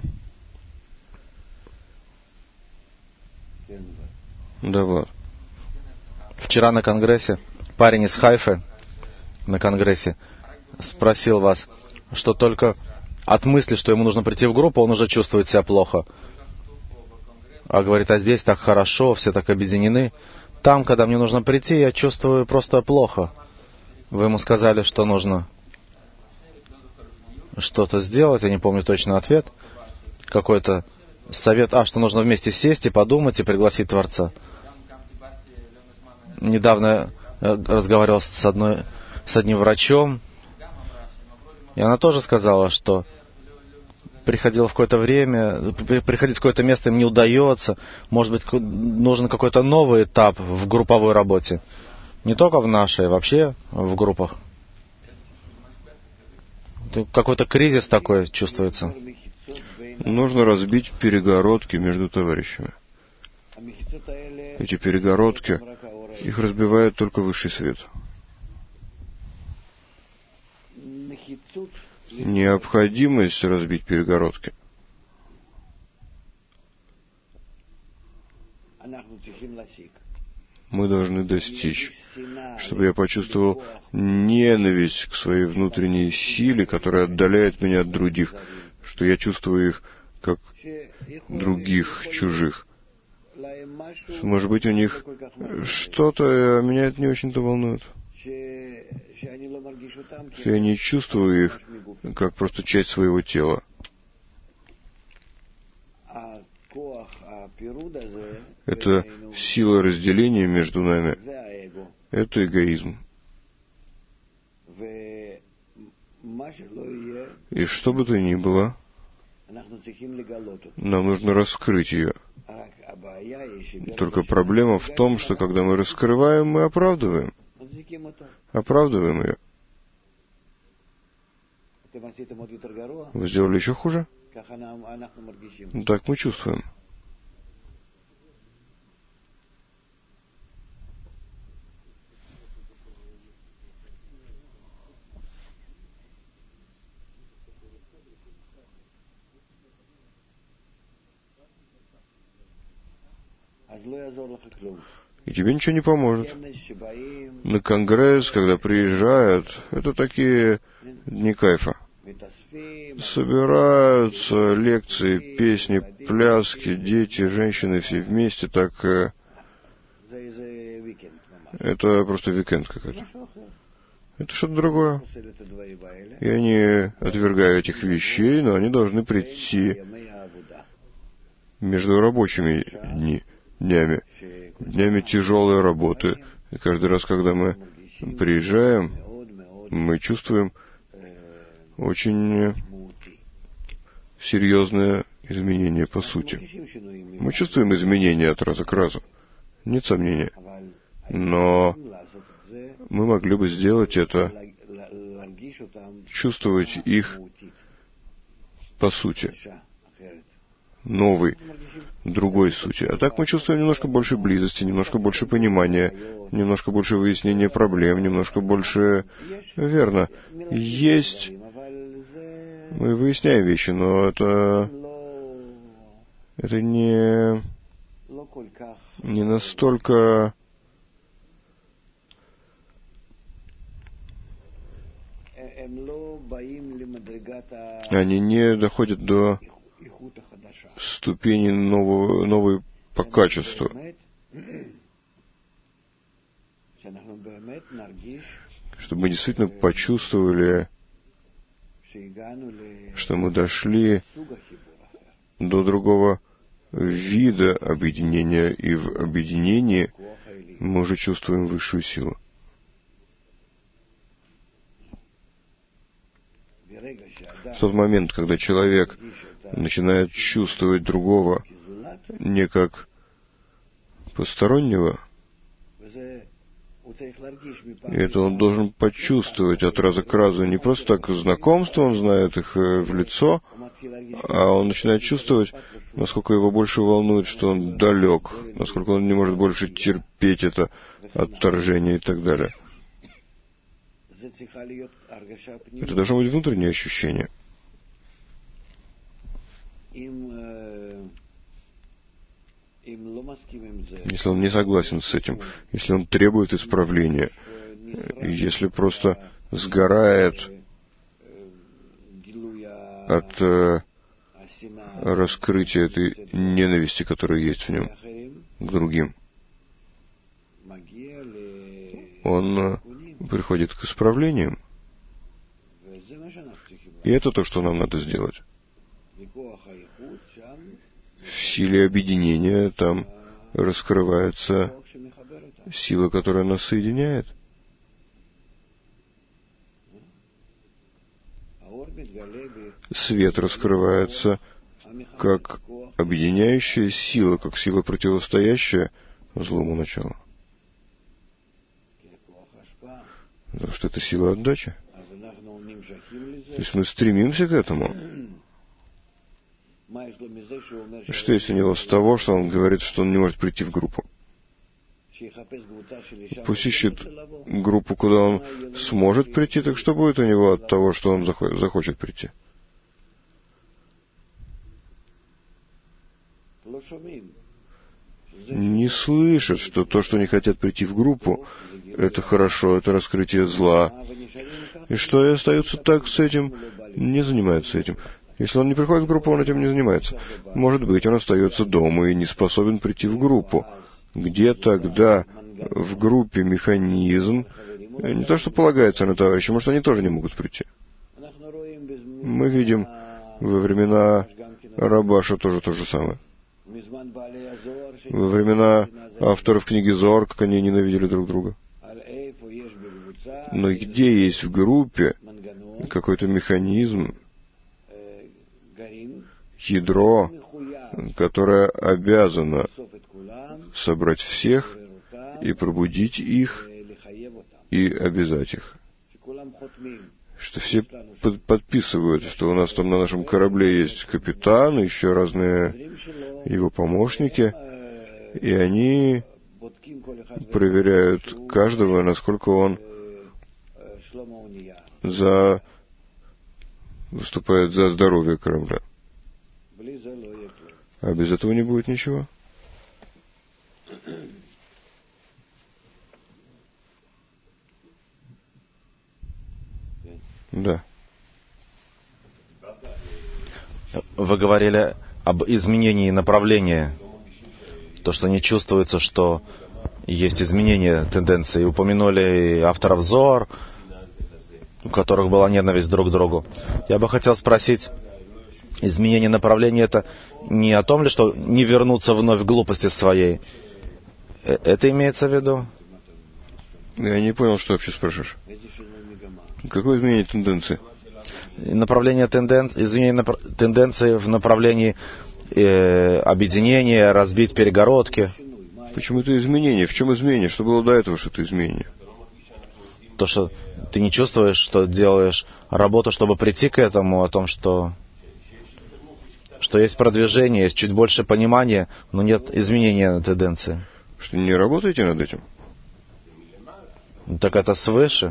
Да, Влад. Вчера на конгрессе парень из Хайфы на конгрессе спросил вас, что только от мысли, что ему нужно прийти в группу, он уже чувствует себя плохо. А говорит, а здесь так хорошо, все так объединены. Там, когда мне нужно прийти, я чувствую просто плохо. Вы ему сказали, что нужно что-то сделать, я не помню точно ответ. Какой-то совет, что нужно вместе сесть и подумать, и пригласить Творца. Недавно я разговаривал с одним врачом, и она тоже сказала, что приходила в какое-то время, приходить в какое-то место им не удается. Может быть, нужен какой-то новый этап в групповой работе. Не только в нашей, вообще в группах. Какой-то кризис такой чувствуется. Нужно разбить перегородки между товарищами. Эти перегородки, их разбивает только высший свет. Необходимость разбить перегородки. Мы должны достичь, чтобы я почувствовал ненависть к своей внутренней силе, которая отдаляет меня от других, что я чувствую их как других, чужих. Может быть, у них что-то, меня это не очень-то волнует. Я не чувствую их как просто часть своего тела. Это сила разделения между нами. Это эгоизм. И что бы то ни было, нам нужно раскрыть ее. Только проблема в том, что когда мы раскрываем, мы оправдываем. Оправдываем ее. Вы сделали еще хуже? Так мы чувствуем. И тебе ничего не поможет. На конгресс, когда приезжают, это такие дни кайфа. Собираются лекции, песни, пляски, дети, женщины, все вместе, так... Это просто уикенд какой-то. Это что-то другое. Я не отвергаю этих вещей, но они должны прийти между рабочими днями тяжелой работы. И каждый раз, когда мы приезжаем, мы чувствуем очень серьезное изменение по сути. Мы чувствуем изменения от раза к разу. Нет сомнения. Но мы могли бы сделать это, чувствовать их по сути, новой, другой сути. А так мы чувствуем немножко больше близости, немножко больше понимания, немножко больше выяснения проблем, немножко больше... Верно. Есть... Мы выясняем вещи, но это не настолько... Они не доходят до ступени новой по качеству. Чтобы мы действительно почувствовали, что мы дошли до другого вида объединения, и в объединении мы уже чувствуем высшую силу. В тот момент, когда человек начинает чувствовать другого не как постороннего, это он должен почувствовать от раза к разу. Не просто так знакомство, он знает их в лицо, а он начинает чувствовать, насколько его больше волнует, что он далек, насколько он не может больше терпеть это отторжение и так далее. Это должно быть внутреннее ощущение. Если он не согласен с этим, если он требует исправления, если просто сгорает от раскрытия этой ненависти, которая есть в нем к другим, он приходит к исправлениям. И это то, что нам надо сделать. В силе объединения там раскрывается сила, которая нас соединяет. Свет раскрывается как объединяющая сила, как сила, противостоящая злому началу. Потому что это сила отдачи. То есть мы стремимся к этому. Что есть у него с того, что он говорит, что он не может прийти в группу? Пусть ищет группу, куда он сможет прийти, так что будет у него от того, что он захочет прийти? Не слышат, что то, что не хотят прийти в группу, это хорошо, это раскрытие зла. И что и остаются так с этим, не занимаются этим. Если он не приходит в группу, он этим не занимается. Может быть, он остается дома и не способен прийти в группу. Где тогда в группе механизм, не то что полагается на товарища, может, они тоже не могут прийти. Мы видим во времена Рабаша тоже то же самое. Во времена авторов книги Зоар, как они ненавидели друг друга. Но где есть в группе какой-то механизм, ядро, которая обязана собрать всех и пробудить их и обязать их. Что все подписывают, что у нас там на нашем корабле есть капитан, еще разные его помощники, и они проверяют каждого, насколько он выступает за здоровье корабля. А без этого не будет ничего. Да. Вы говорили об изменении направления. То, что не чувствуется, что есть изменение тенденции. Упомянули авторов Зоар, у которых была ненависть друг к другу. Я бы хотел спросить, изменение направления — это не о том ли, что не вернуться вновь к глупости своей? Это имеется в виду? Я не понял, что вообще спрашиваешь. Какое изменение тенденции? Изменение тенденции в направлении объединения, разбить перегородки. Почему это изменение? В чем изменение? Что было до этого, что это изменение? То, что ты не чувствуешь, что делаешь работу, чтобы прийти к этому, о том, что есть продвижение, есть чуть больше понимания, но нет изменения тенденции. Что не работаете над этим? Так это свыше.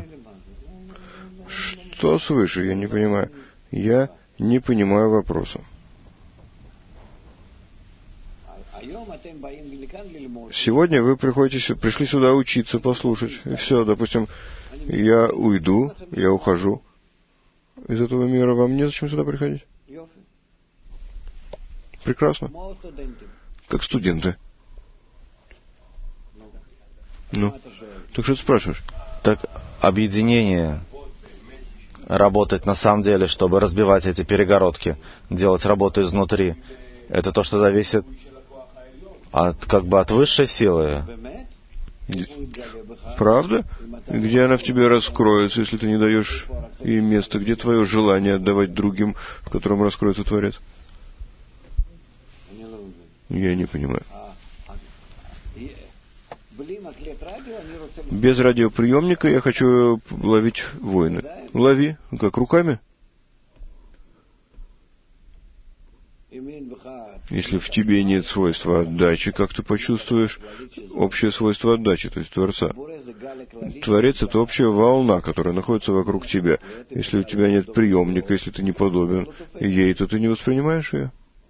Что свыше? Я не понимаю. Я не понимаю вопроса. Сегодня вы пришли сюда учиться, послушать. И все, допустим, я уйду, я ухожу из этого мира. Вам незачем сюда приходить? Прекрасно. Как студенты. Ну, так что ты спрашиваешь? Так объединение, работать на самом деле, чтобы разбивать эти перегородки, делать работу изнутри, это то, что зависит от высшей силы. Правда? Где она в тебе раскроется, если ты не даешь ей места? Где твое желание отдавать другим, в котором раскроется Творец? Я не понимаю. Без радиоприемника я хочу ловить войны. Лови. Как, руками? Если в тебе нет свойства отдачи, как ты почувствуешь общее свойство отдачи, то есть Творца? Творец — это общая волна, которая находится вокруг тебя. Если у тебя нет приемника, если ты не подобен ей, то ты не воспринимаешь ее.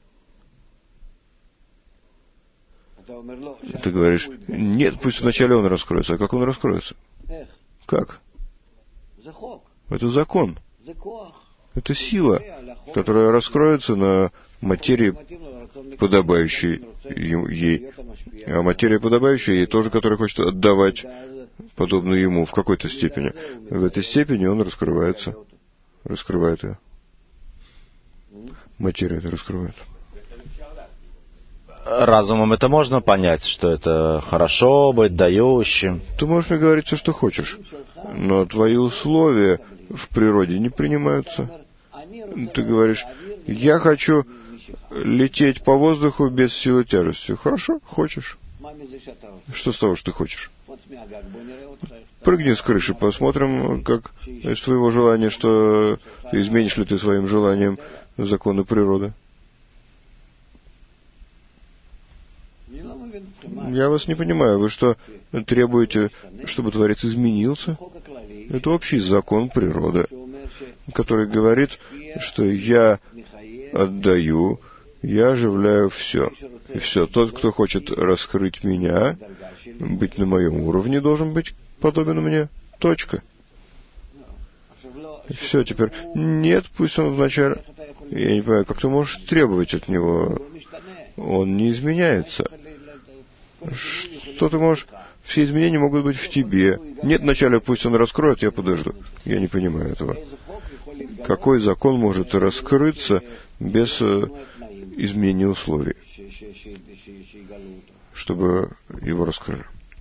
Ты говоришь, нет, пусть вначале он раскроется. А как он раскроется? Как? Это закон. Это сила, которая раскроется на материи, подобающей ей. А материя, подобающая ей, тоже, которая хочет отдавать подобно ему в какой-то степени. В этой степени он раскрывается. Раскрывает ее. Материя это раскрывает. Разумом это можно понять, что это хорошо быть дающим. Ты можешь мне говорить все, что хочешь, но твои условия в природе не принимаются. Ты говоришь, я хочу лететь по воздуху без силы тяжести. Хорошо, хочешь. Что с того, что ты хочешь? Прыгни с крыши, посмотрим, как из твоего желания, что изменишь ли ты своим желанием законы природы. Я вас не понимаю. Вы что, требуете, чтобы Творец изменился? Это общий закон природы, который говорит, что я отдаю, я оживляю все. И все. Тот, кто хочет раскрыть меня, быть на моем уровне, должен быть подобен мне. Точка. И все, теперь. Нет, пусть он вначале... Я не понимаю, как ты можешь требовать от него? Он не изменяется. Что ты можешь... Все изменения могут быть в тебе. Нет, вначале пусть он раскроет, я подожду. Я не понимаю этого. Какой закон может раскрыться без изменения условий, чтобы его раскрыли?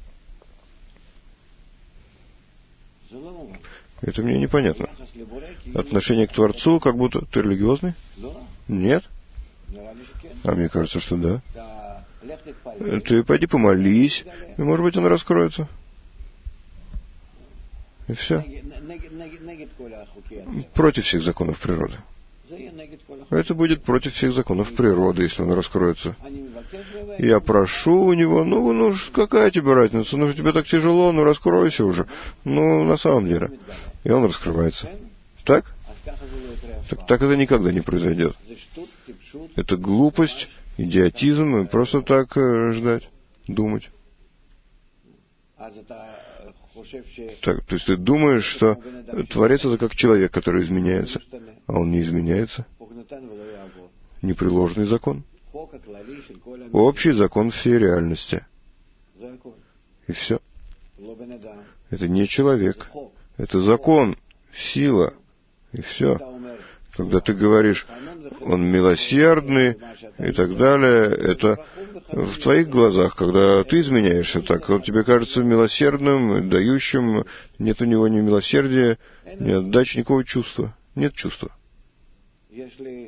Это мне непонятно. Отношение к Творцу, как будто... Ты религиозный? Нет? А мне кажется, что да. Ты пойди помолись, и, может быть, он раскроется. И все. Против всех законов природы. Это будет против всех законов природы, если он раскроется. Я прошу у него, какая тебе разница? Тебе так тяжело, раскройся уже. На самом деле. И он раскрывается. Так? Так это никогда не произойдет. Это глупость, идиотизм, и просто так ждать, думать. Так, то есть ты думаешь, что Творец — это как человек, который изменяется, а он не изменяется. Непреложный закон. Общий закон всей реальности. И все. Это не человек. Это закон, сила. И все. Когда ты говоришь, он милосердный и так далее, это в твоих глазах, когда ты изменяешься так, он тебе кажется милосердным, дающим, нет у него ни милосердия, ни отдачи, никакого чувства. Нет чувства. У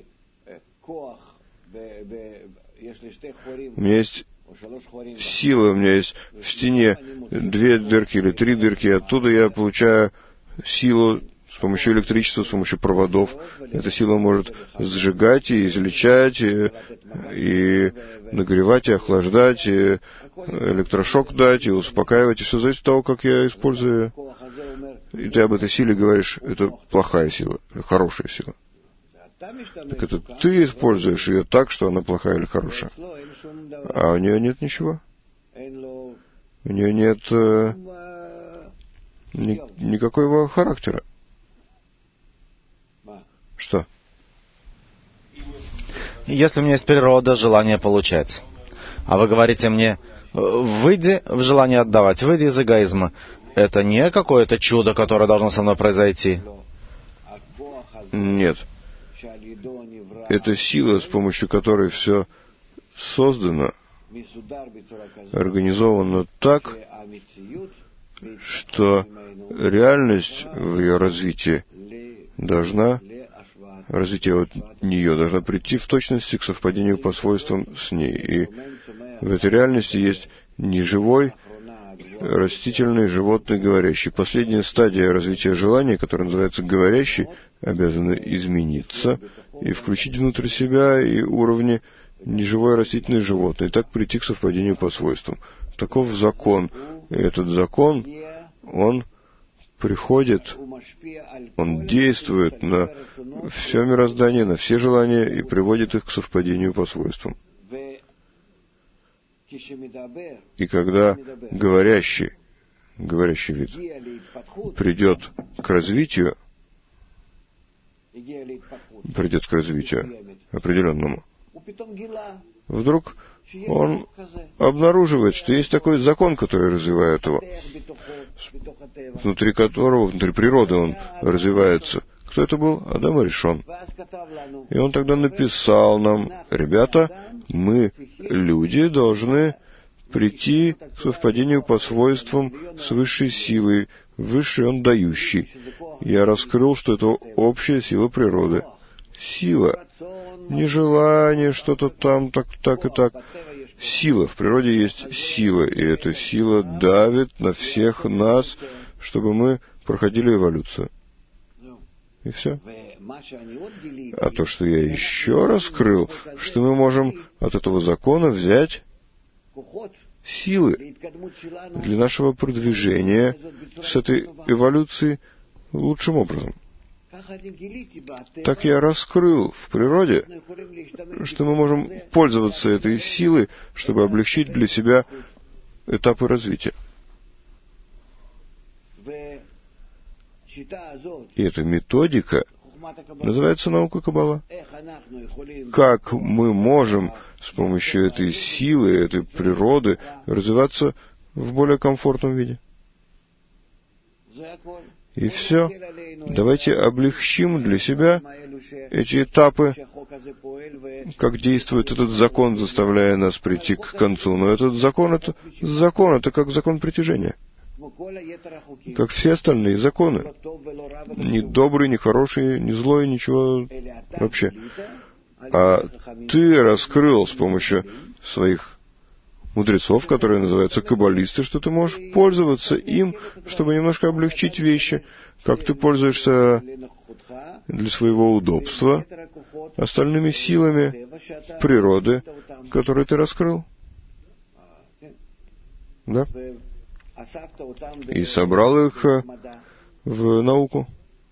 меня есть сила, у меня есть в стене 2 дырки или 3 дырки, оттуда я получаю силу с помощью электричества, с помощью проводов. Эта сила может сжигать и излечать, и нагревать, и охлаждать, и электрошок дать, и успокаивать. И все зависит от того, как я использую. И ты об этой силе говоришь, это плохая сила, или хорошая сила. Так это ты используешь ее так, что она плохая или хорошая. А у нее нет ничего. У нее нет никакого характера. Что? Если у меня есть природа, желание получать, а вы говорите мне, выйди в желание отдавать, выйди из эгоизма, это не какое-то чудо, которое должно со мной произойти? Нет. Это сила, с помощью которой все создано, организовано так, что реальность в ее развитии развитие от нее должно прийти в точности к совпадению по свойствам с ней. И в этой реальности есть неживой, растительный, животный, говорящий. Последняя стадия развития желания, которая называется говорящий, обязана измениться и включить внутрь себя и уровни неживое, растительное, животное, и так прийти к совпадению по свойствам. Таков закон. И этот закон, он приходит, он действует на все мироздание, на все желания и приводит их к совпадению по свойствам. И когда говорящий вид придет к развитию определенному, вдруг он обнаруживает, что есть такой закон, который развивает его, внутри которого, внутри природы он развивается. Кто это был? Адам Аришон. И он тогда написал нам: ребята, мы, люди, должны прийти к совпадению по свойствам с высшей силой. Высший он дающий. Я раскрыл, что это общая сила природы. Сила. Не желание, что-то там, так и так. Сила. В природе есть сила, и эта сила давит на всех нас, чтобы мы проходили эволюцию. И все. А то, что я еще раскрыл, что мы можем от этого закона взять силы для нашего продвижения с этой эволюцией лучшим образом. Так я раскрыл в природе, что мы можем пользоваться этой силой, чтобы облегчить для себя этапы развития. И эта методика называется наука Каббала. Как мы можем с помощью этой силы, этой природы развиваться в более комфортном виде? И все. Давайте облегчим для себя эти этапы, как действует этот закон, заставляя нас прийти к концу. Но этот закон, это как закон притяжения. Как все остальные законы. Ни добрый, ни хороший, ни злой, ничего вообще. А ты раскрыл с помощью своих мудрецов, которые называются каббалисты, что ты можешь пользоваться им, чтобы немножко облегчить вещи, как ты пользуешься для своего удобства остальными силами природы, которые ты раскрыл. Да? И собрал их в науку.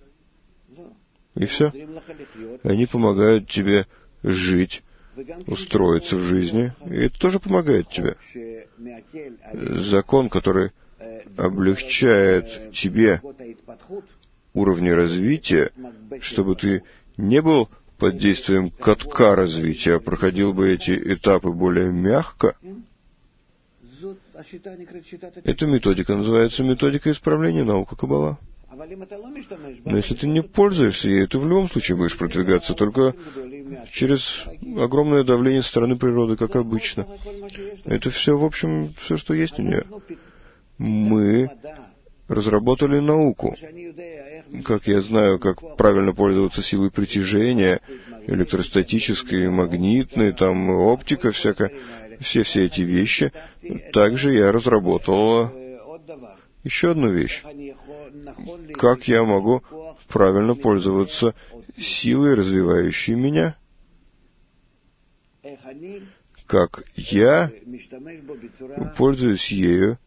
И все. Они помогают тебе жить, устроиться в жизни, и это тоже помогает тебе. Закон, который облегчает тебе уровни развития, чтобы ты не был под действием катка развития, а проходил бы эти этапы более мягко. Эта методика называется методика исправления, наука Каббала. Но если ты не пользуешься ею, ты в любом случае будешь продвигаться только через огромное давление со стороны природы, как обычно. Это все, в общем, все, что есть у нее. Мы разработали науку. Как я знаю, как правильно пользоваться силой притяжения, электростатической, магнитной, там, оптика всякая, все эти вещи. Также я разработал еще одну вещь. Как я могу правильно пользоваться силой, развивающей меня? Как я пользуюсь ею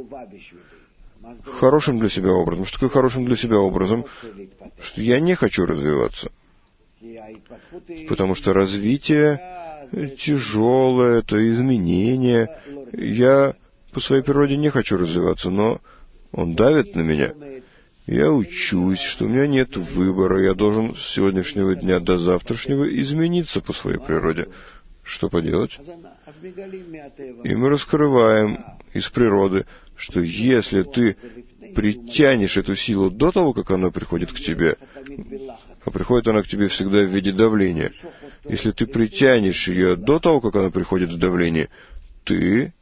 хорошим для себя образом. Что такое хорошим для себя образом? Что я не хочу развиваться. Потому что развитие тяжелое, это изменение. Я по своей природе не хочу развиваться, но он давит на меня. Я учусь, что у меня нет выбора, я должен с сегодняшнего дня до завтрашнего измениться по своей природе. Что поделать? И мы раскрываем из природы, что если ты притянешь эту силу до того, как она приходит к тебе, а приходит она к тебе всегда в виде давления, если ты притянешь ее до того, как она приходит в давление, ты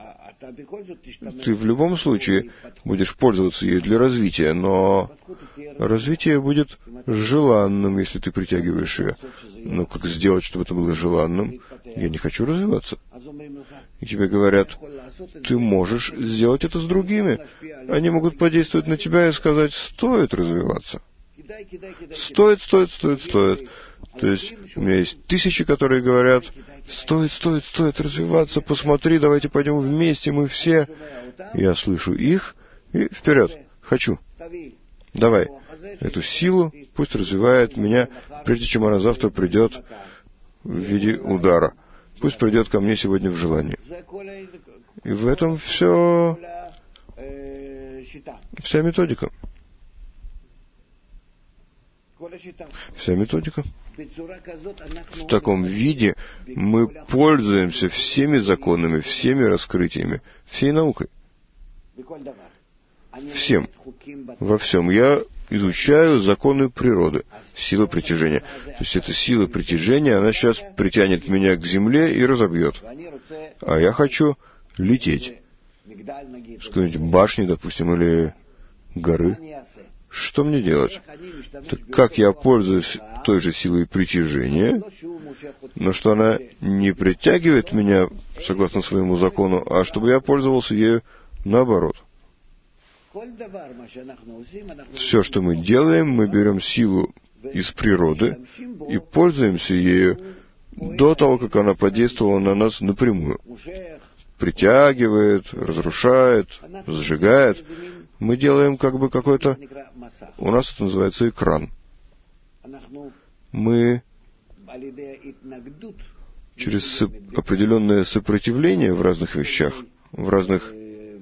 в любом случае будешь пользоваться ею для развития, но развитие будет желанным, если ты притягиваешь ее. Но как сделать, чтобы это было желанным? Я не хочу развиваться. И тебе говорят, ты можешь сделать это с другими. Они могут подействовать на тебя и сказать, стоит развиваться. Стоит. То есть у меня есть тысячи, которые говорят, стоит развиваться, посмотри, давайте пойдем вместе, мы все. Я слышу их и вперед, хочу. Давай, эту силу пусть развивает меня, прежде чем она завтра придет в виде удара. Пусть придет ко мне сегодня в желании. И в этом вся методика. Вся методика. В таком виде мы пользуемся всеми законами, всеми раскрытиями, всей наукой. Всем. Во всем. Я изучаю законы природы, сила притяжения. То есть эта сила притяжения, она сейчас притянет меня к земле и разобьет. А я хочу лететь. С какой-нибудь башни, допустим, или горы. Что мне делать? Так как я пользуюсь той же силой притяжения, но что она не притягивает меня согласно своему закону, а чтобы я пользовался ею наоборот. Все, что мы делаем, мы берем силу из природы и пользуемся ею до того, как она подействовала на нас напрямую. Притягивает, разрушает, сжигает. Мы делаем как бы какой-то... У нас это называется экран. Мы через определенное сопротивление в разных вещах, в разных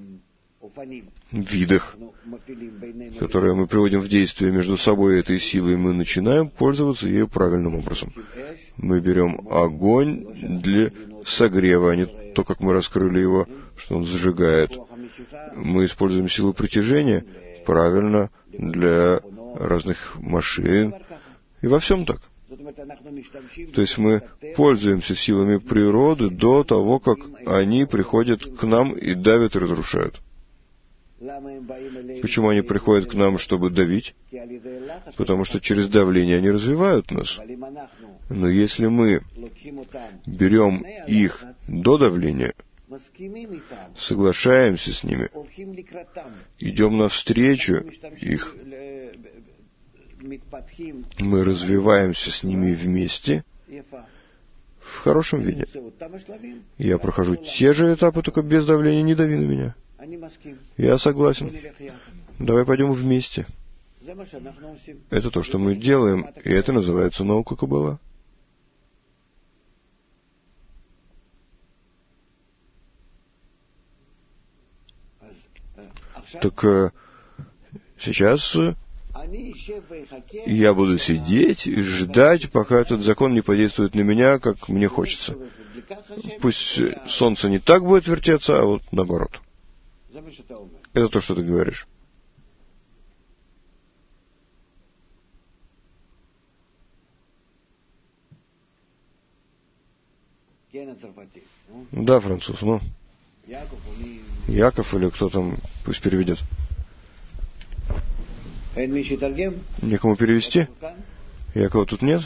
видах, которые мы приводим в действие между собой этой силой, мы начинаем пользоваться ею правильным образом. Мы берем огонь для согрева, а не то, как мы раскрыли его, что он сжигает. Мы используем силу притяжения правильно для разных машин. И во всем так. То есть мы пользуемся силами природы до того, как они приходят к нам и давят и разрушают. Почему они приходят к нам, чтобы давить? Потому что через давление они развивают нас. Но если мы берем их до давления, соглашаемся с ними, идем навстречу их, мы развиваемся с ними вместе в хорошем виде. Я прохожу те же этапы, только без давления. Не дави на меня. Я согласен. Давай пойдем вместе. Это то, что мы делаем, и это называется наука Каббала. Так сейчас я буду сидеть и ждать, пока этот закон не подействует на меня, как мне хочется. Пусть солнце не так будет вертеться, а вот наоборот. Это то, что ты говоришь. Да, француз, ну. Яков или кто там, пусть переведет. Некому перевести? Якова тут нет?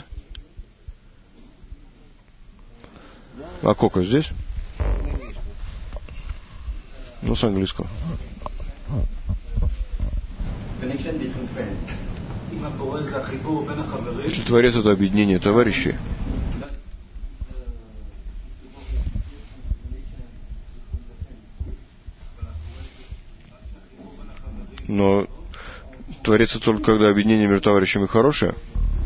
А Кока здесь? Ну, с английского. Если Творец — это объединение товарищей, но Творец — это только когда объединение между товарищами хорошее.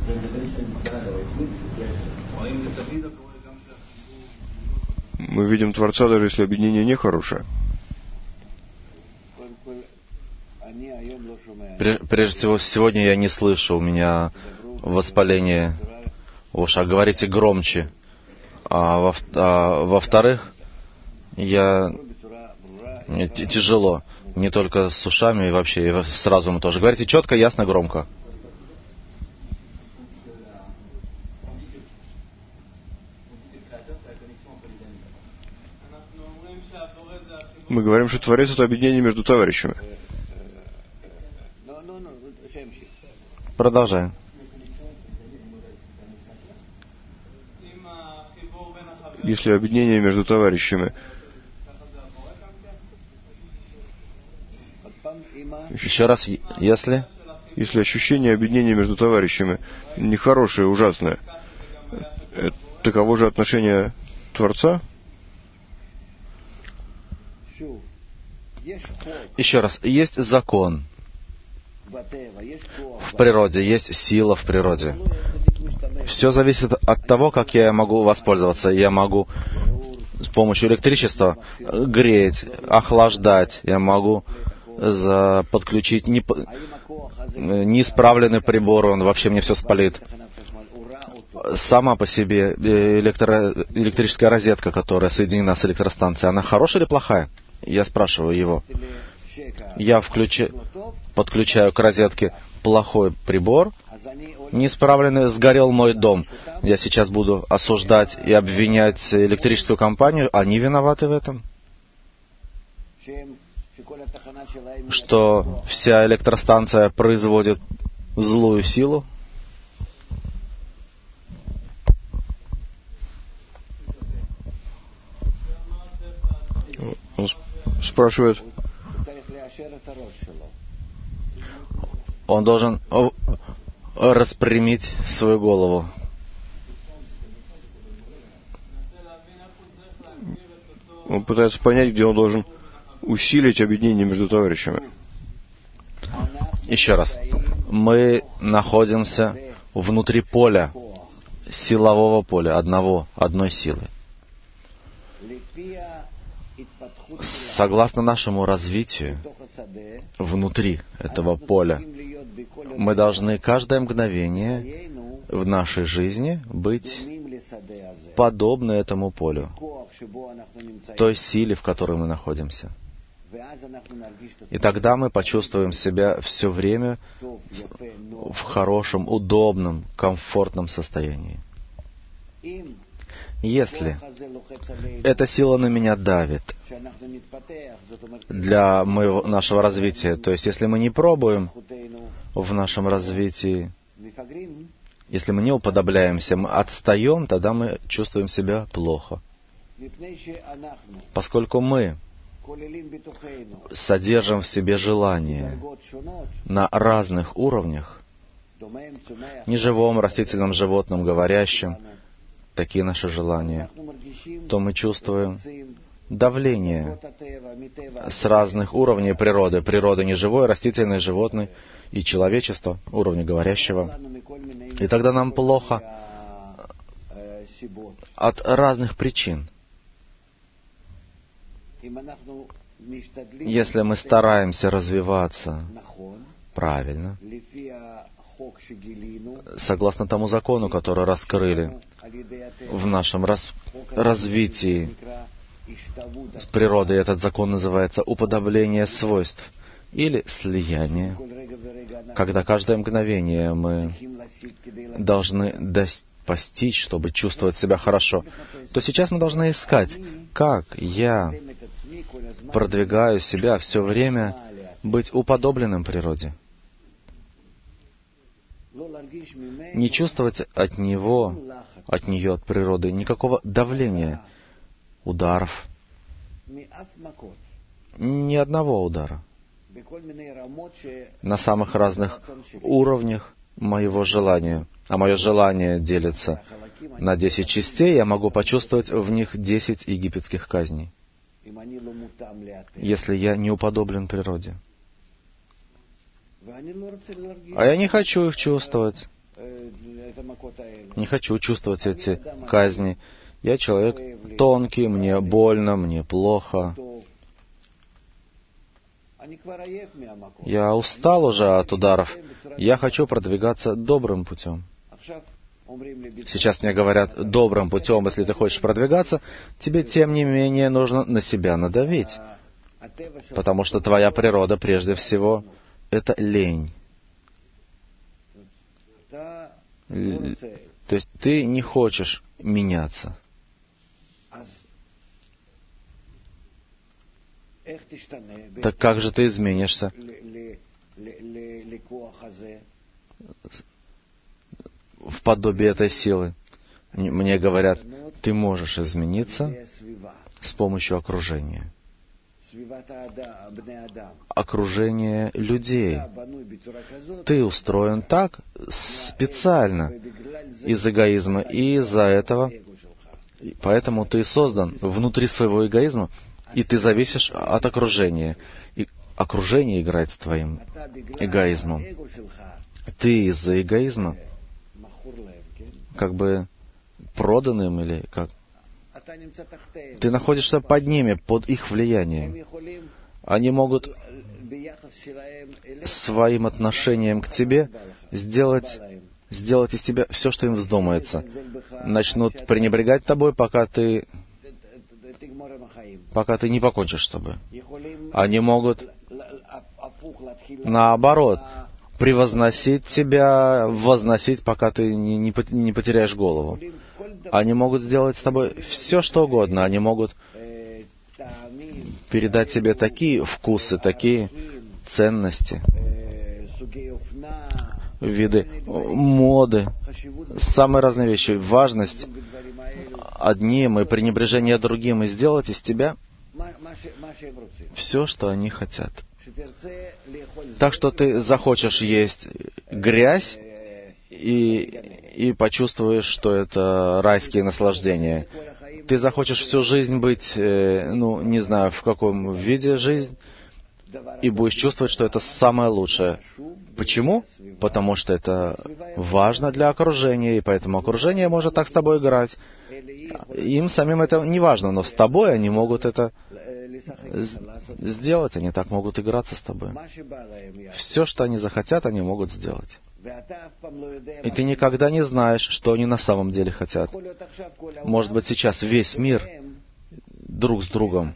Мы видим Творца, даже если объединение нехорошее. Прежде всего, сегодня я не слышу, у меня воспаление в ушах. Говорите громче. А во-вторых, мне тяжело. Не только с ушами, и вообще и с разумом тоже. Говорите четко, ясно, громко. Мы говорим, что Творец — это объединение между товарищами. Продолжаем. Если объединение между товарищами еще раз, если ощущение объединения между товарищами нехорошее, ужасное, таково же отношение Творца? Еще раз, есть закон в природе, есть сила в природе. Все зависит от того, как я могу воспользоваться. Я могу с помощью электричества греть, охлаждать. Я могу подключить неисправленный прибор, он вообще мне все спалит. Сама по себе электрическая розетка, которая соединена с электростанцией, она хорошая или плохая? Я спрашиваю его. Я подключаю к розетке плохой прибор, неисправленный, сгорел мой дом. Я сейчас буду осуждать и обвинять электрическую компанию, они виноваты в этом? Что вся электростанция производит злую силу? Он спрашивает, он должен распрямить свою голову. Он пытается понять, где он должен усилить объединение между товарищами. Еще раз. Мы находимся внутри поля, силового поля, одной силы. Согласно нашему развитию, внутри этого поля, мы должны каждое мгновение в нашей жизни быть подобны этому полю, той силе, в которой мы находимся. И тогда мы почувствуем себя все время в хорошем, удобном, комфортном состоянии. Если эта сила на меня давит для нашего развития, то есть если мы не пробуем в нашем развитии, если мы не уподобляемся, мы отстаем, тогда мы чувствуем себя плохо. Поскольку мы содержим в себе желания на разных уровнях, неживом, растительном, животном, говорящем, такие наши желания, то мы чувствуем давление с разных уровней природы. Природы неживой, растительной, животной и человечества, уровня говорящего. И тогда нам плохо от разных причин. Если мы стараемся развиваться правильно, согласно тому закону, который раскрыли в нашем развитии с природой, этот закон называется уподобление свойств или слияние, когда каждое мгновение мы должны постичь, чтобы чувствовать себя хорошо, то сейчас мы должны искать, как я продвигаю себя все время быть уподобленным природе. Не чувствовать от него, от нее, от природы никакого давления, ударов, ни одного удара. На самых разных уровнях моего желания. А мое желание делится на 10 частей, я могу почувствовать в них 10 египетских казней, если я не уподоблен природе. А я не хочу их чувствовать. Не хочу чувствовать эти казни. Я человек тонкий, мне больно, мне плохо. Я устал уже от ударов. Я хочу продвигаться добрым путем. Сейчас мне говорят, добрым путем, если ты хочешь продвигаться, тебе, тем не менее, нужно на себя надавить. Потому что твоя природа, прежде всего, это лень. То есть ты не хочешь меняться. Так как же ты изменишься в подобие этой силы? Мне говорят, ты можешь измениться с помощью окружения. Окружение людей. Ты устроен так специально из эгоизма, и из-за этого, поэтому ты создан внутри своего эгоизма, и ты зависишь от окружения. И окружение играет с твоим эгоизмом. Ты из-за эгоизма как бы проданным или как... Ты находишься под ними, под их влиянием. Они могут своим отношением к тебе сделать из тебя все, что им вздумается. Начнут пренебрегать тобой, пока ты не покончишь с собой. Они могут, наоборот, превозносить тебя, возносить, пока ты не потеряешь голову. Они могут сделать с тобой все, что угодно. Они могут передать тебе такие вкусы, такие ценности, виды моды, самые разные вещи, важность одним и пренебрежение другим, и сделать из тебя все, что они хотят. Так что ты захочешь есть грязь и почувствуешь, что это райские наслаждения. Ты захочешь всю жизнь быть, не знаю, в каком виде жизнь, и будешь чувствовать, что это самое лучшее. Почему? Потому что это важно для окружения, и поэтому окружение может так с тобой играть. Им самим это не важно, но с тобой они могут это сделать, они так могут играться с тобой. Все, что они захотят, они могут сделать. И ты никогда не знаешь, что они на самом деле хотят. Может быть, сейчас весь мир друг с другом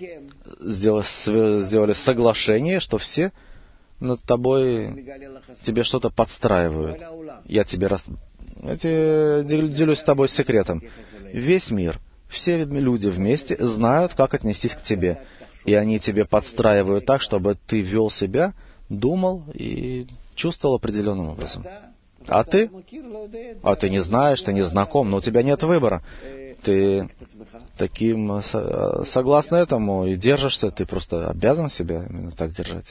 сделали соглашение, что все над тобой тебе что-то подстраивают. Я делюсь с тобой секретом. Весь мир, все люди вместе знают, как отнестись к тебе. И они тебе подстраивают так, чтобы ты вел себя, думал и чувствовал определенным образом. А ты не знаешь, ты не знаком, но у тебя нет выбора. Ты таким, согласно этому, и держишься, ты просто обязан себя именно так держать.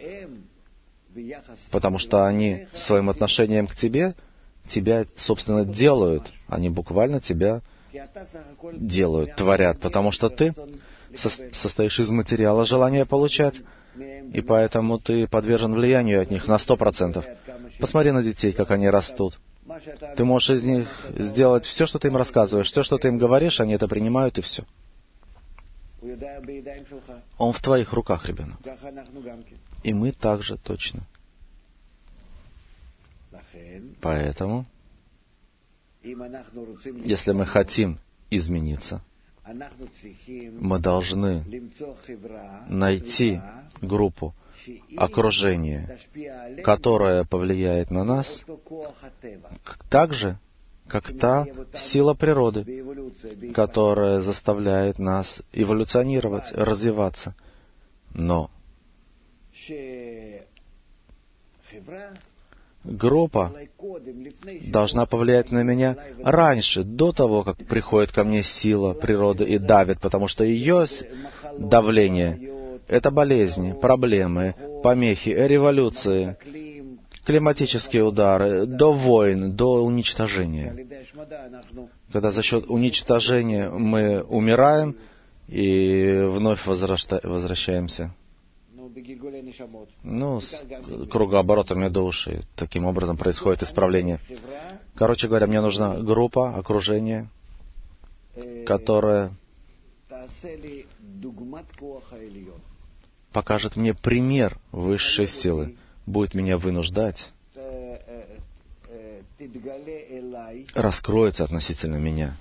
Потому что они своим отношением к тебе, тебя, собственно, делают. Они буквально тебя делают, творят. Потому что ты состоишь из материала желания получать, и поэтому ты подвержен влиянию от них на 100%. Посмотри на детей, как они растут. Ты можешь из них сделать все, что ты им рассказываешь, все, что ты им говоришь, они это принимают, и все. Он в твоих руках, ребенок. И мы также точно. Поэтому, если мы хотим измениться, мы должны найти группу, окружение, которое повлияет на нас так же, как та сила природы, которая заставляет нас эволюционировать, развиваться. Но группа должна повлиять на меня раньше, до того, как приходит ко мне сила природы и давит, потому что ее давление — это болезни, проблемы, помехи, революции, климатические удары, до войн, до уничтожения. Когда за счет уничтожения мы умираем и вновь возвращаемся. С кругооборотами души. Таким образом происходит исправление. Короче говоря, мне нужна группа, окружение, которое покажет мне пример высшей силы, будет меня вынуждать, раскроется относительно меня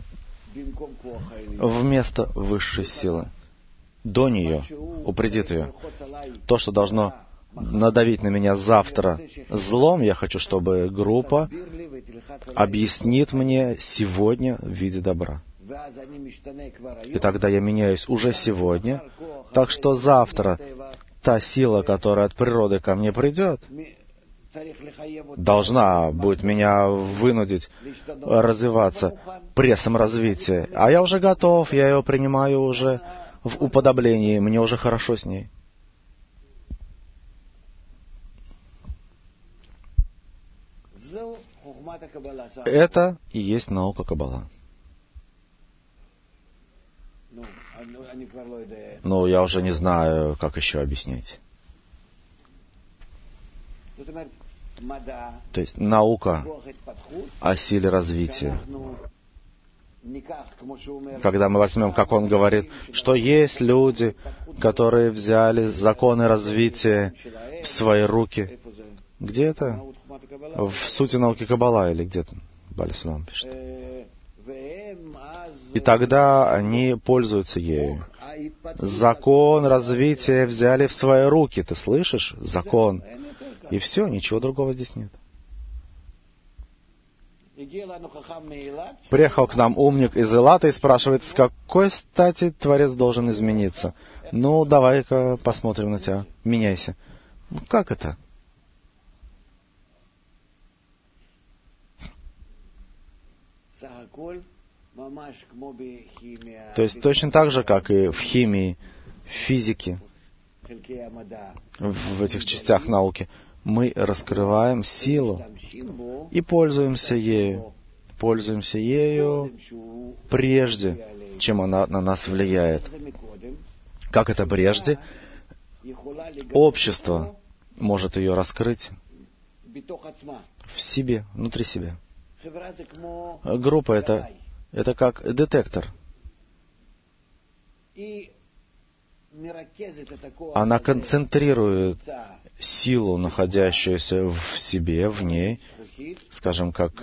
вместо высшей силы. До нее упредит ее. То, что должно надавить на меня завтра злом, я хочу, чтобы группа объяснит мне сегодня в виде добра. И тогда я меняюсь уже сегодня, так что завтра та сила, которая от природы ко мне придет, должна будет меня вынудить развиваться прессом развития. А я уже готов, я ее принимаю уже в уподоблении, мне уже хорошо с ней. Это и есть наука Каббала. Я уже не знаю, как еще объяснить. То есть наука о силе развития. Когда мы возьмем, как он говорит, что есть люди, которые взяли законы развития в свои руки. Где это? В сути науки Каббала или где-то? Бали Сулам пишет. И тогда они пользуются ею. Закон развития взяли в свои руки. Ты слышишь? Закон. И все, ничего другого здесь нет. Приехал к нам умник из Элата и спрашивает, с какой стати Творец должен измениться? Давай-ка посмотрим на тебя. Меняйся. Как это? То есть точно так же, как и в химии, в физике, в этих частях науки, мы раскрываем силу и пользуемся ею. Пользуемся ею прежде, чем она на нас влияет. Как это прежде? Общество может ее раскрыть в себе, внутри себя. Группа — это как детектор. Она концентрирует силу, находящуюся в себе, в ней, скажем, как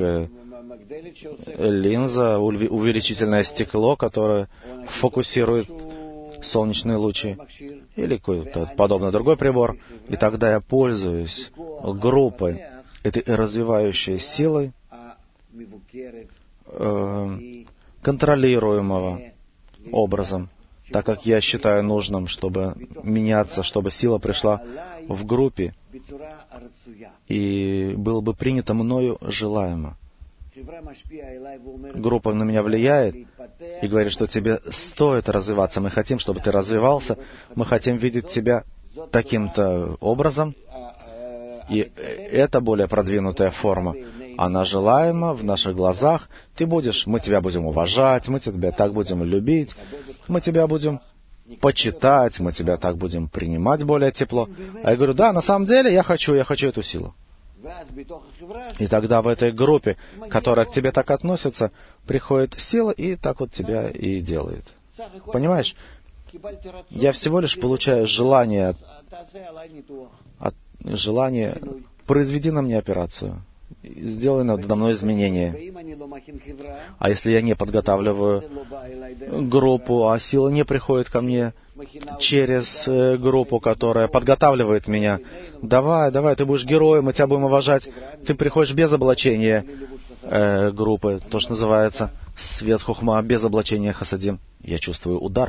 линза, увеличительное стекло, которое фокусирует солнечные лучи, или какой-то подобный другой прибор. И тогда я пользуюсь группой, этой развивающей силой, контролируемого образом, так как я считаю нужным, чтобы меняться, чтобы сила пришла в группе и было бы принято мною желаемо. Группа на меня влияет и говорит, что тебе стоит развиваться. Мы хотим, чтобы ты развивался. Мы хотим видеть тебя таким-то образом. И это более продвинутая форма. Она желаема в наших глазах. Мы тебя будем уважать, мы тебя так будем любить, мы тебя будем почитать, мы тебя так будем принимать более тепло. А я говорю, да, на самом деле я хочу эту силу. И тогда в этой группе, которая к тебе так относится, приходит сила и так вот тебя и делает. Понимаешь? Я всего лишь получаю желание, произведи на мне операцию, сделай надо мной изменения. А если я не подготавливаю группу, а сила не приходит ко мне через группу, которая подготавливает меня, давай, ты будешь героем, мы тебя будем уважать, ты приходишь без облачения группы, то, что называется свет хухма, без облачения хасадим, я чувствую удар.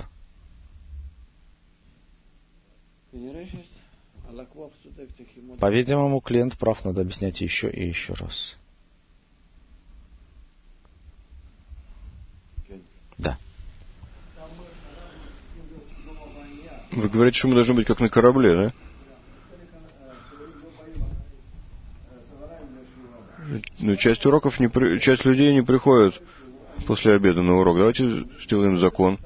По-видимому, клиент прав, надо объяснять еще и еще раз. Да. Вы говорите, что мы должны быть как на корабле, да? Но часть людей не приходит после обеда на урок. Давайте сделаем закон.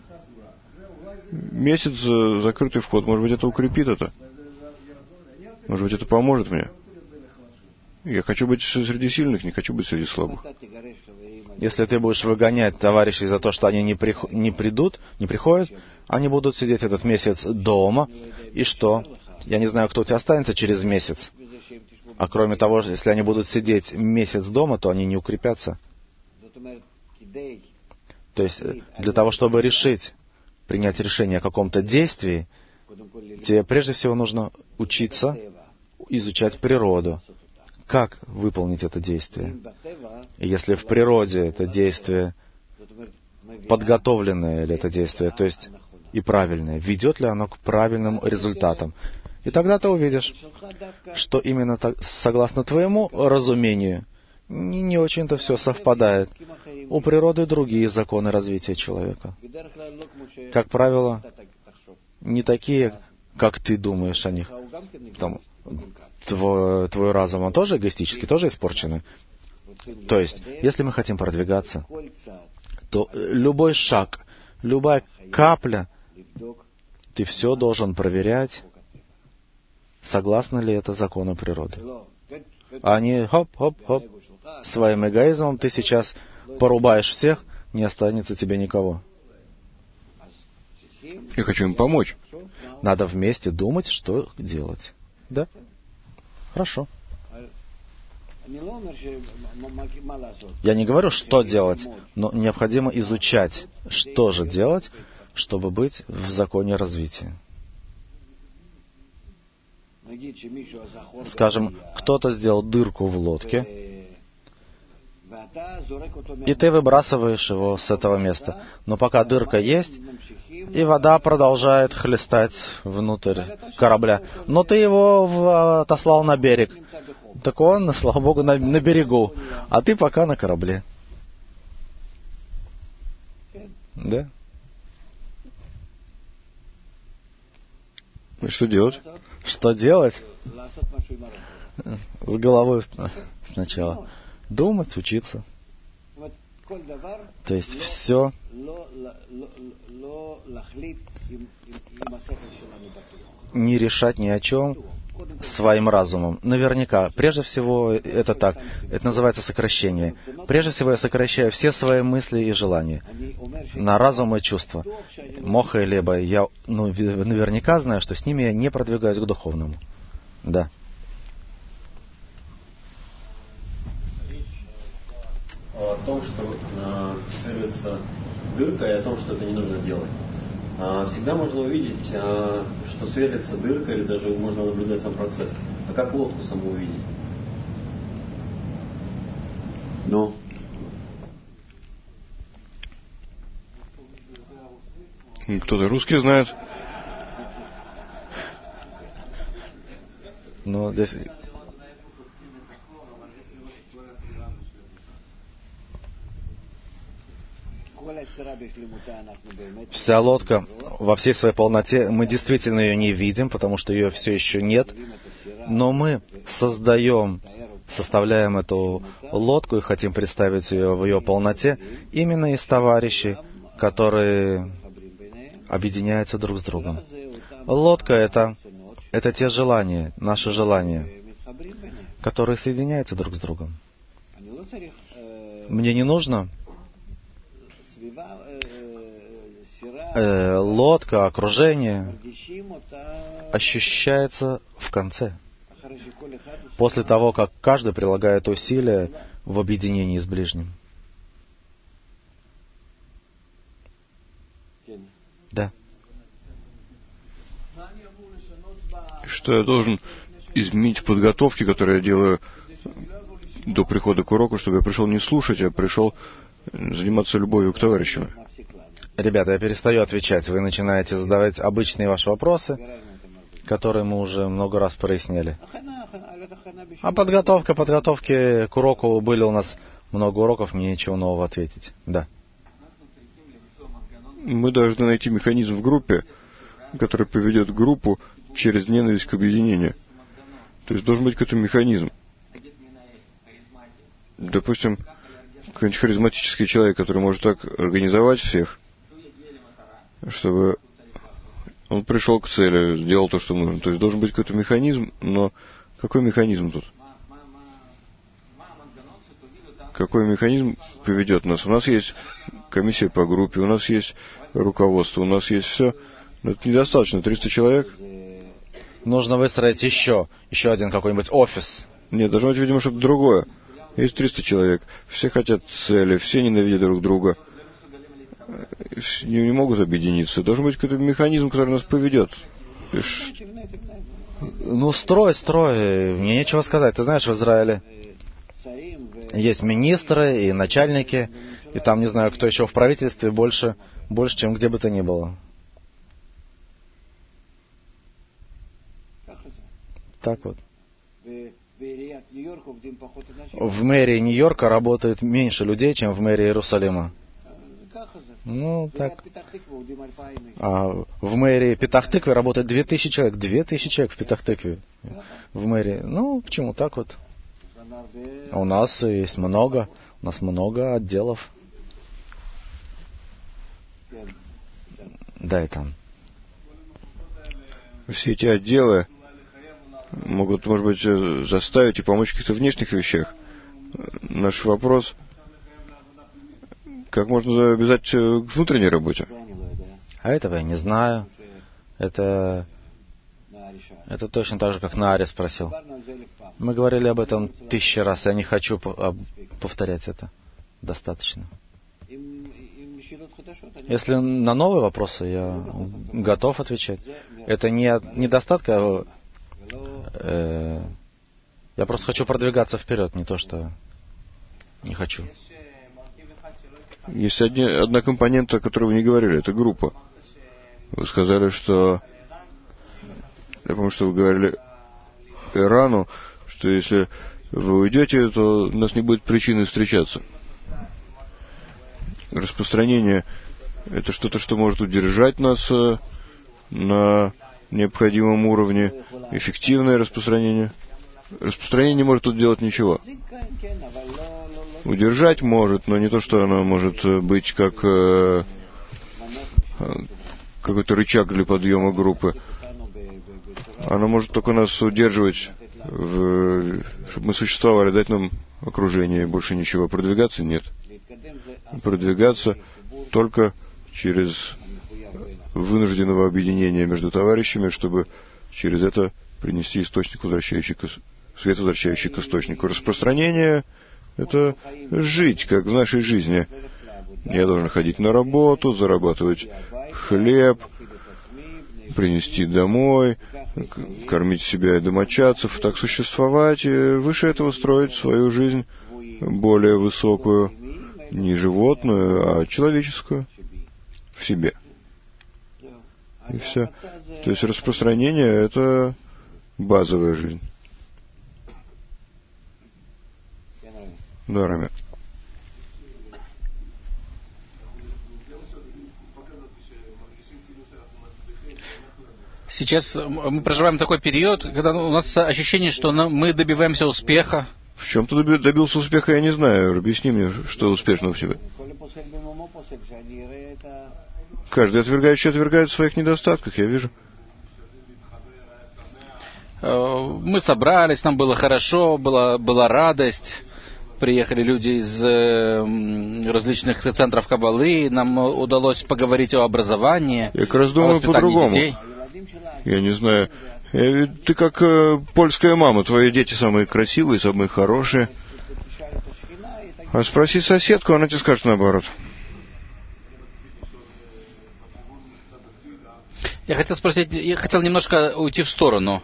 Месяц закрытый вход. Может быть, это укрепит это? Может быть, это поможет мне? Я хочу быть среди сильных, не хочу быть среди слабых. Если ты будешь выгонять товарищей за то, что они не приходят, они будут сидеть этот месяц дома. И что? Я не знаю, кто у тебя останется через месяц. А кроме того, если они будут сидеть месяц дома, то они не укрепятся. То есть, для того, чтобы принять решение о каком-то действии, тебе прежде всего нужно учиться изучать природу. Как выполнить это действие? И если в природе это действие подготовленное ли это действие, то есть и правильное, ведет ли оно к правильным результатам? И тогда ты увидишь, что именно согласно твоему разумению не очень-то все совпадает. У природы другие законы развития человека. Как правило, не такие, как ты думаешь о них. Твой разум, он тоже эгоистический, тоже испорченный. То есть, если мы хотим продвигаться, то любой шаг, любая капля, ты все должен проверять, согласно ли это закону природы. А не хоп-хоп-хоп, своим эгоизмом ты сейчас порубаешь всех, не останется тебе никого. Я хочу им помочь. Надо вместе думать, что делать. Да? Хорошо. Я не говорю, что делать, но необходимо изучать, что же делать, чтобы быть в законе развития. Скажем, кто-то сделал дырку в лодке, и ты выбрасываешь его с этого места. Но пока дырка есть, и вода продолжает хлестать внутрь корабля. Но ты его отослал на берег. Так он, слава Богу, на берегу. А ты пока на корабле. Да? И что делать? Что делать? С головой сначала. Думать, учиться. То есть все не решать ни о чем своим разумом. Наверняка. Прежде всего, это так. Это называется сокращение. Прежде всего, я сокращаю все свои мысли и желания на разум и чувства. Моха и леба. Я наверняка знаю, что с ними я не продвигаюсь к духовному. Да. О том, что сверлится дырка, и о том, что это не нужно делать. Всегда можно увидеть, что сверлится дырка, или даже можно наблюдать сам процесс. А как лодку саму увидеть? Кто-то русский знает? Ну, здесь... Вся лодка во всей своей полноте, мы действительно ее не видим, потому что ее все еще нет, но мы составляем эту лодку и хотим представить ее в ее полноте именно из товарищей, которые объединяются друг с другом. Лодка — это те желания, наши желания, которые соединяются друг с другом. Мне не нужно лодка, окружение ощущается в конце. После того, как каждый прилагает усилия в объединении с ближним. Да. Что я должен изменить в подготовке, которую я делаю до прихода к уроку, чтобы я пришел не слушать, а пришел заниматься любовью к товарищам? Ребята, я перестаю отвечать. Вы начинаете задавать обычные ваши вопросы, которые мы уже много раз проясняли. А подготовки к уроку были у нас много уроков, мне ничего нового ответить. Да. Мы должны найти механизм в группе, который поведет группу через ненависть к объединению. То есть должен быть какой-то механизм. Допустим, какой-нибудь харизматический человек, который может так организовать всех, чтобы он пришел к цели, сделал то, что нужно. То есть должен быть какой-то механизм, но какой механизм тут? Какой механизм поведет нас? У нас есть комиссия по группе, у нас есть руководство, у нас есть все. Но это недостаточно. 300 человек. Нужно выстроить еще один какой-нибудь офис. Нет, должно быть, видимо, что-то другое. Есть 300 человек. Все хотят цели, все ненавидят друг друга. Не могут объединиться. Должен быть какой-то механизм, который нас поведет. Ну, строй. Мне нечего сказать. Ты знаешь, в Израиле есть министры и начальники, и там, не знаю, кто еще в правительстве больше, чем где бы то ни было. Так вот. В мэрии Нью-Йорка работает меньше людей, чем в мэрии Иерусалима. Ну, так. А в мэрии Петах-Тыквы работает 2000 человек. 2000 человек в Петах-Тыкве. В мэрии. Ну, почему так вот? У нас есть много. У нас много отделов. Да, и там. Все эти отделы могут, может быть, заставить и помочь в каких-то внешних вещах. Наш вопрос: как можно завязать к внутренней работе? А этого я не знаю. Это точно так же, как Нааре спросил. Мы говорили об этом 1000 раз, я не хочу повторять это. Достаточно. Если на новые вопросы, я готов отвечать. Это не недостатка. Я просто хочу продвигаться вперед, не то что не хочу. Есть одна компонента, о которой вы не говорили, это группа. Вы сказали, что... Я помню, что вы говорили Ирану, что если вы уйдете, то у нас не будет причины встречаться. Распространение — это что-то, что может удержать нас на необходимом уровне. Эффективное распространение. Распространение не может тут делать ничего. Удержать может, но не то, что оно может быть как какой-то рычаг для подъема группы. Оно может только нас удерживать, чтобы мы существовали, дать нам окружение, больше ничего. Продвигаться нет. Продвигаться только через вынужденного объединения между товарищами, чтобы через это принести источник, свет, возвращающий к источнику. Распространение — это жить, как в нашей жизни. Я должен ходить на работу, зарабатывать хлеб, принести домой, кормить себя и домочадцев, так существовать, и выше этого строить свою жизнь более высокую, не животную, а человеческую в себе. И все. То есть распространение — это базовая жизнь. Да, Рами. Сейчас мы проживаем такой период, когда у нас ощущение, что мы добиваемся успеха. В чем ты добился успеха, я не знаю. Объясни мне, что успешно в себе. Каждый отвергающий отвергает в своих недостатках, я вижу. Мы собрались, нам было хорошо, была радость. Приехали люди из различных центров Каббалы, нам удалось поговорить о образовании. Я как раз думаю по-другому. Я не знаю. Ты как польская мама, твои дети самые красивые, самые хорошие. А спроси соседку, она тебе скажет наоборот. Я хотел спросить, я хотел немножко уйти в сторону.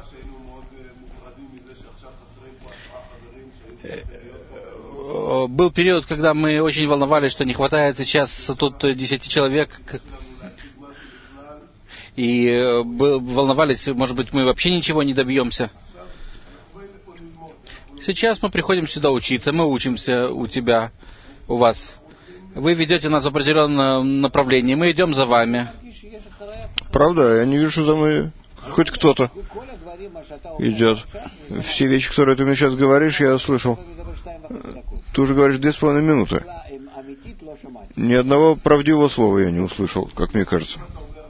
Был период, когда мы очень волновались, что не хватает сейчас тут 10 человек. И волновались, может быть, мы вообще ничего не добьемся. Сейчас мы приходим сюда учиться, мы учимся у тебя, у вас. Вы ведете нас в определенном направлении, мы идем за вами. Правда, я не вижу, что за мной хоть кто-то идет. Все вещи, которые ты мне сейчас говоришь, я слышал. Ты уже говоришь 2,5 минуты. Ни одного правдивого слова я не услышал, как мне кажется.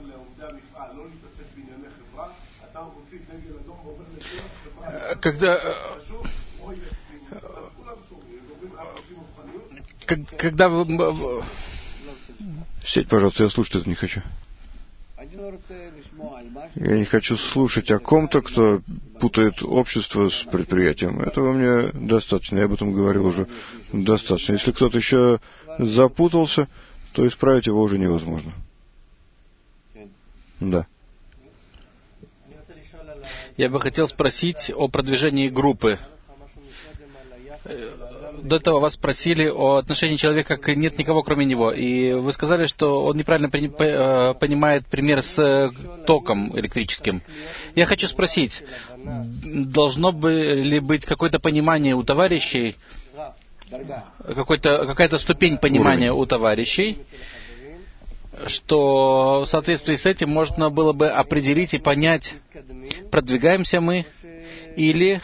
Когда вы... Сядь, пожалуйста, я слушать это не хочу. Я не хочу слушать о ком-то, кто путает общество с предприятием. Этого мне достаточно, я об этом говорил уже достаточно. Если кто-то еще запутался, то исправить его уже невозможно. Да. Я бы хотел спросить о продвижении группы. До этого вас спросили о отношении человека, как нет никого, кроме него. И вы сказали, что он неправильно понимает пример с током электрическим. Я хочу спросить, должно ли быть какое-то понимание у товарищей, какая-то ступень понимания у товарищей, что в соответствии с этим можно было бы определить и понять, продвигаемся мы или...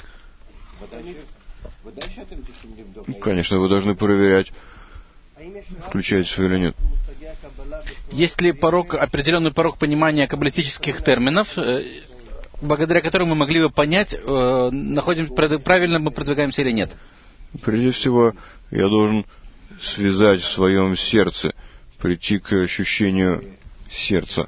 Конечно, вы должны проверять, включаете вы или нет. Есть ли определенный порог понимания каббалистических терминов, благодаря которым мы могли бы понять, правильно мы продвигаемся или нет? Прежде всего, я должен связать в своем сердце, прийти к ощущению сердца,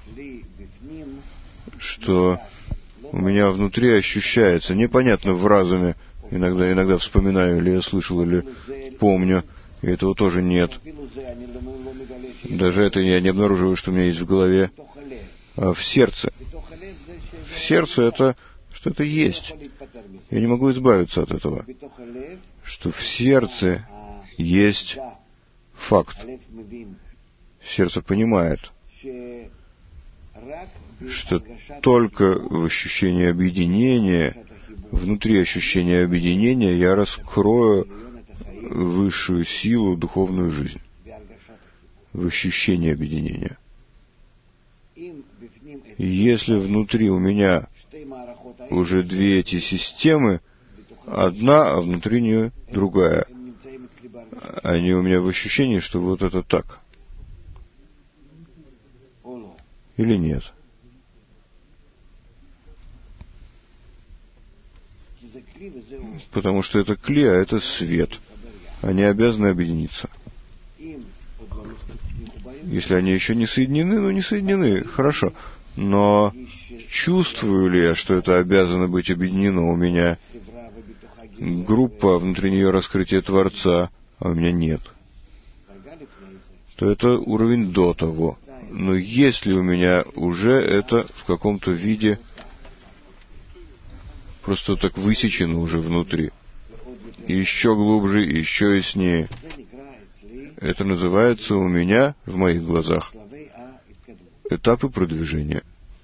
что у меня внутри ощущается, непонятно в разуме, иногда вспоминаю, или я слышал, или помню, и этого тоже нет. Даже это я не обнаруживаю, что у меня есть в голове, а в сердце. В сердце это что-то есть. Я не могу избавиться от этого. Что в сердце есть факт. Сердце понимает, что только в ощущении объединения, внутри ощущения объединения, я раскрою высшую силу, духовную жизнь. В ощущении объединения. Если внутри у меня уже две эти системы, одна, а внутри нее другая, они у меня в ощущении, что вот это так. Или нет? Потому что это кли, а это свет. Они обязаны объединиться. Если они еще не соединены, ну не соединены, хорошо. Но чувствую ли я, что это обязано быть объединено? У меня группа, внутри нее раскрытие Творца, а у меня нет. То это уровень до того. Но если у меня уже это в каком-то виде просто так высечено уже внутри, и еще глубже, и еще яснее, это называется у меня, в моих глазах, этапы продвижения.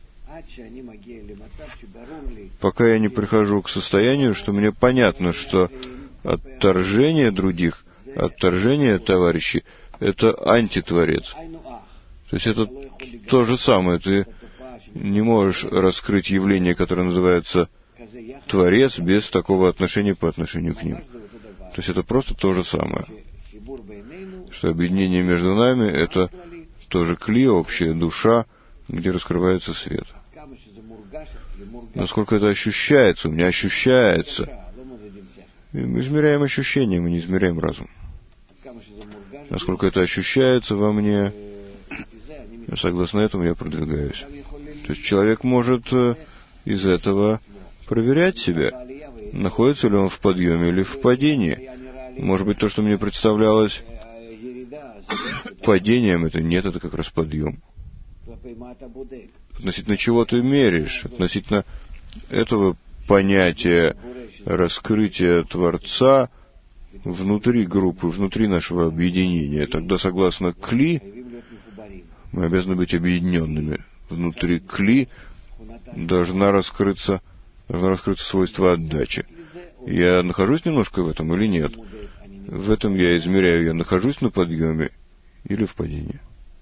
Пока я не прихожу к состоянию, что мне понятно, что отторжение других, отторжение товарищей — это антитворец. То есть это то же самое. Ты не можешь раскрыть явление, которое называется Творец, без такого отношения по отношению к ним. То есть это просто то же самое. Что объединение между нами — это тоже кли, общая душа, где раскрывается свет. Насколько это ощущается, у меня ощущается. И мы измеряем ощущения, мы не измеряем разум. Насколько это ощущается во мне, согласно этому я продвигаюсь. То есть человек может из этого проверять себя, находится ли он в подъеме или в падении. Может быть, то, что мне представлялось падением, это нет, это как раз подъем. Относительно чего ты меряешь? Относительно этого понятия раскрытия Творца внутри группы, внутри нашего объединения. Тогда, согласно Кли, мы обязаны быть объединенными. Внутри Кли должно раскрыться свойство отдачи. Я нахожусь немножко в этом или нет? В этом я измеряю, я нахожусь на подъеме или в падении.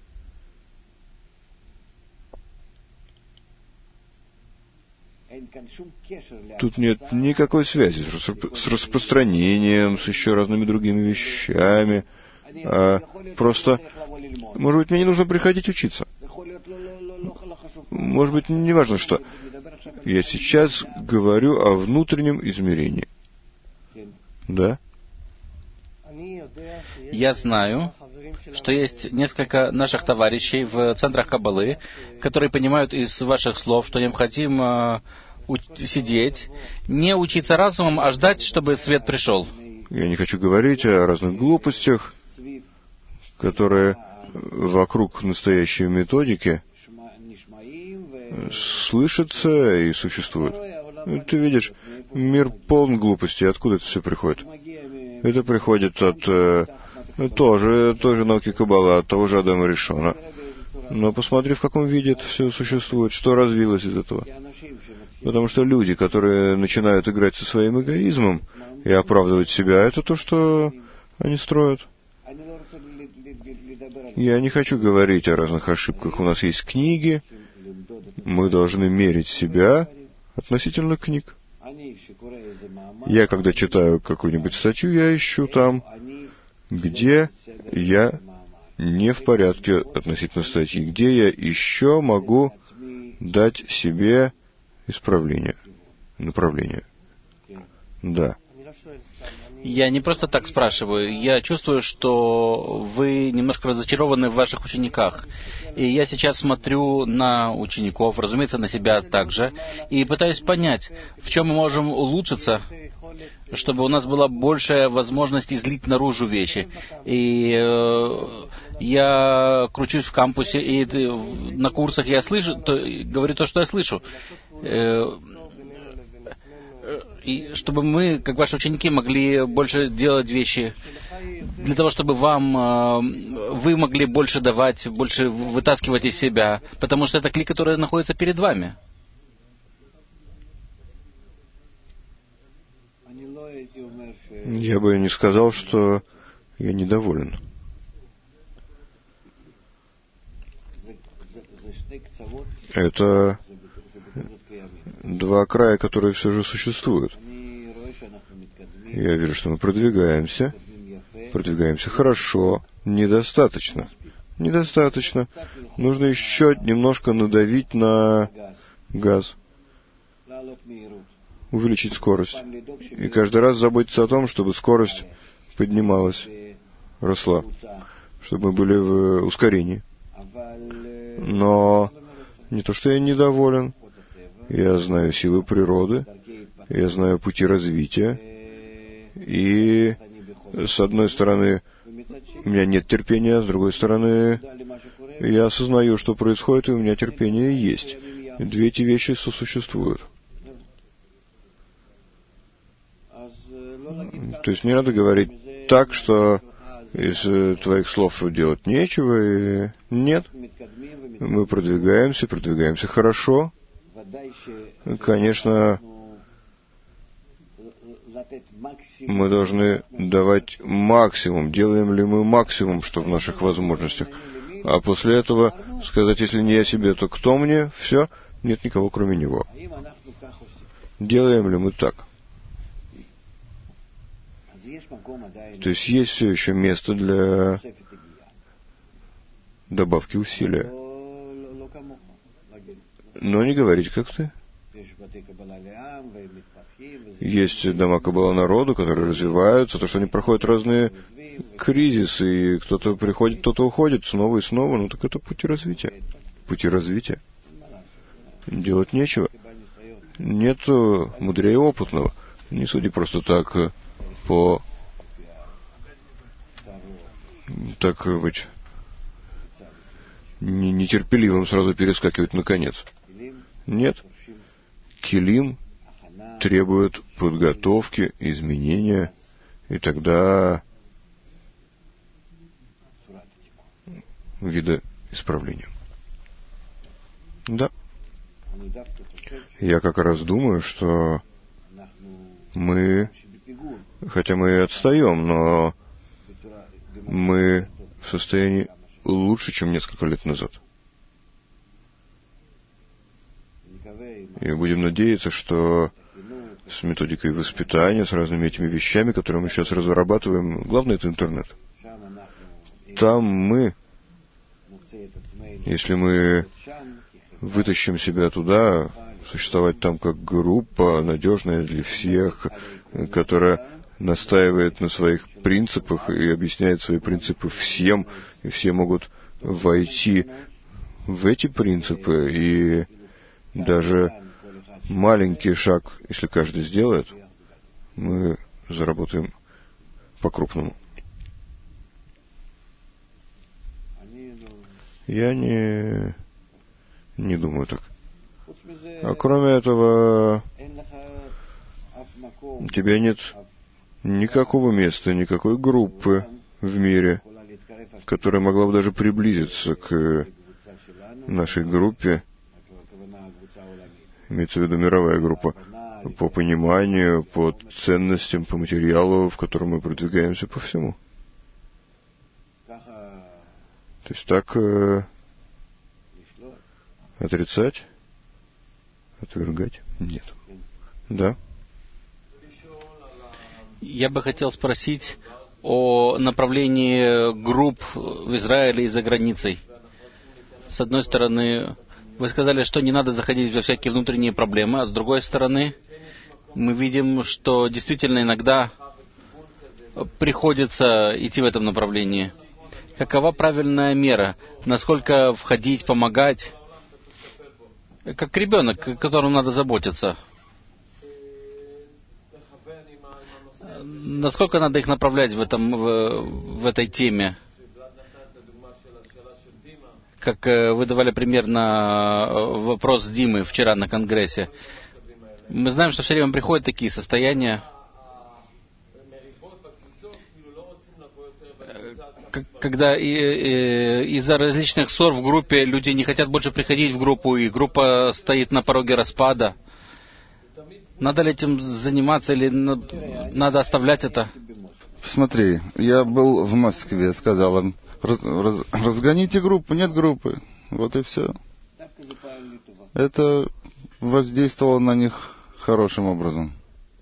Тут нет никакой связи с распространением, с еще разными другими вещами. Просто, может быть, мне не нужно приходить учиться. Может быть, не важно что. Я сейчас говорю о внутреннем измерении. Да? Я знаю, что есть несколько наших товарищей в центрах Каббалы, которые понимают из ваших слов, что необходимо сидеть, не учиться разумом, а ждать, чтобы свет пришел. Я не хочу говорить о разных глупостях, которые вокруг настоящей методики слышатся и существуют. Ты видишь, мир полон глупостей. Откуда это все приходит? Это приходит от той же науки Каббала, от того же Адама Ришона. Но посмотри, в каком виде это все существует, что развилось из этого. Потому что люди, которые начинают играть со своим эгоизмом и оправдывать себя, это то, что они строят. Я не хочу говорить о разных ошибках. У нас есть книги. Мы должны мерить себя относительно книг. Я, когда читаю какую-нибудь статью, я ищу там, где я не в порядке относительно статьи, где я еще могу дать себе исправление, направление. Да. Я не просто так спрашиваю. Я чувствую, что вы немножко разочарованы в ваших учениках. И я сейчас смотрю на учеников, разумеется, на себя также, и пытаюсь понять, в чем мы можем улучшиться, чтобы у нас была большая возможность излить наружу вещи. И я кручусь в кампусе, и на курсах я слышу, говорю то, что я слышу. И чтобы мы, как ваши ученики, могли больше делать вещи, для того, чтобы вы могли больше давать, больше вытаскивать из себя, потому что это кли, который находится перед вами. Я бы не сказал, что я недоволен. Это два края, которые все же существуют. Я вижу, что мы продвигаемся хорошо, недостаточно. Нужно еще немножко надавить на газ, увеличить скорость. И каждый раз заботиться о том, чтобы скорость поднималась, росла, чтобы мы были в ускорении. Но не то, что я недоволен. Я знаю силы природы, я знаю пути развития, и с одной стороны у меня нет терпения, с другой стороны я осознаю, что происходит, и у меня терпение есть. Две эти вещи сосуществуют. То есть не надо говорить так, что из твоих слов делать нечего, и нет. мы продвигаемся хорошо. Конечно, мы должны давать максимум. Делаем ли мы максимум, что в наших возможностях? А после этого сказать, если не я себе, то кто мне? Все, нет никого, кроме него. Делаем ли мы так? То есть есть все еще место для добавки усилия. Но не говорить, как ты. Есть дома Каббала народу, которые развиваются, то, что они проходят разные кризисы, и кто-то приходит, кто-то уходит, снова и снова. Ну так это пути развития. Пути развития. Делать нечего. Нет мудрее опытного. Не суди просто так так быть нетерпеливым сразу перескакивать на конец. Нет. Килим требует подготовки, изменения, и тогда вида исправления. Да. Я как раз думаю, что мы, хотя мы и отстаем, но мы в состоянии лучше, чем несколько лет назад. И будем надеяться, что с методикой воспитания, с разными этими вещами, которые мы сейчас разрабатываем, главное — это интернет. Там мы, если мы вытащим себя туда, существовать там как группа, надежная для всех, которая настаивает на своих принципах и объясняет свои принципы всем, и все могут войти в эти принципы, и даже маленький шаг, если каждый сделает, мы заработаем по-крупному. Я не думаю так. А кроме этого, у тебя нет никакого места, никакой группы в мире, которая могла бы даже приблизиться к нашей группе, имеется в виду мировая группа, по пониманию, по ценностям, по материалу, в котором мы продвигаемся по всему. То есть так отрицать, отвергать? Нет. Да? Я бы хотел спросить о направлении групп в Израиле и за границей. С одной стороны, вы сказали, что не надо заходить во всякие внутренние проблемы, а с другой стороны, мы видим, что действительно иногда приходится идти в этом направлении. Какова правильная мера? Насколько входить, помогать? Как ребенок, которому надо заботиться. Насколько надо их направлять в этой теме? Как вы давали пример на вопрос Димы вчера на Конгрессе. Мы знаем, что все время приходят такие состояния, когда из-за различных ссор в группе люди не хотят больше приходить в группу, и группа стоит на пороге распада. Надо ли этим заниматься, или надо оставлять это? Смотри, я был в Москве, сказал им, разгоните группу, нет группы. Вот и все. Это воздействовало на них хорошим образом.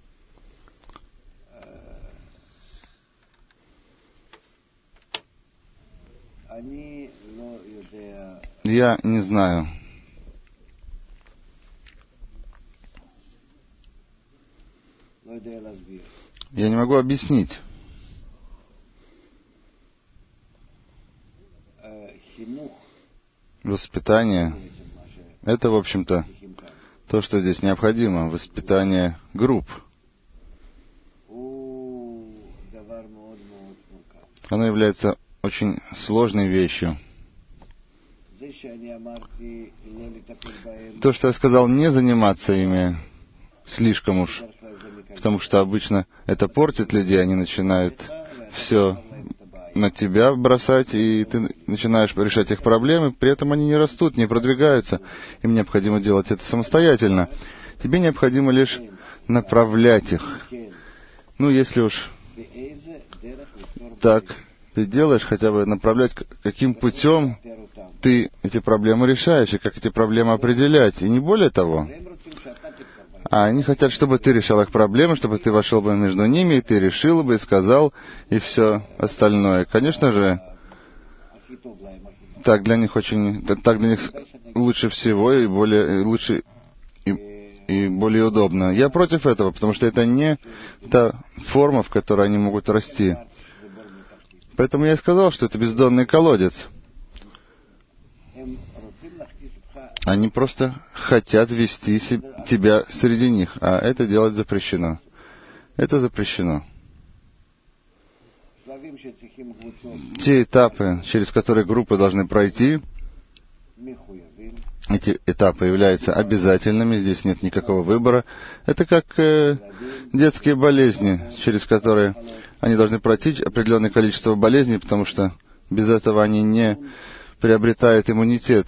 Я не знаю. Я не могу объяснить. Воспитание — это, в общем-то, то, что здесь необходимо. Воспитание групп. Оно является очень сложной вещью. То, что я сказал, не заниматься ими слишком уж, потому что обычно это портит людей, они начинают все на тебя бросать, и ты начинаешь решать их проблемы, при этом они не растут, не продвигаются. Им необходимо делать это самостоятельно. Тебе необходимо лишь направлять их. Ну, если уж так ты делаешь, хотя бы направлять, каким путем ты эти проблемы решаешь, и как эти проблемы определять, и не более того. А они хотят, чтобы ты решал их проблемы, чтобы ты вошел бы между ними, и ты решил бы, и сказал, и все остальное. Конечно же, так для них лучше всего и более удобно. Я против этого, потому что это не та форма, в которой они могут расти. Поэтому я и сказал, что это бездонный колодец. Они просто хотят вести тебя среди них, а это делать запрещено. Это запрещено. Те этапы, через которые группы должны пройти, эти этапы являются обязательными, здесь нет никакого выбора. Это как детские болезни, через которые они должны пройти определенное количество болезней, потому что без этого они не приобретают иммунитет,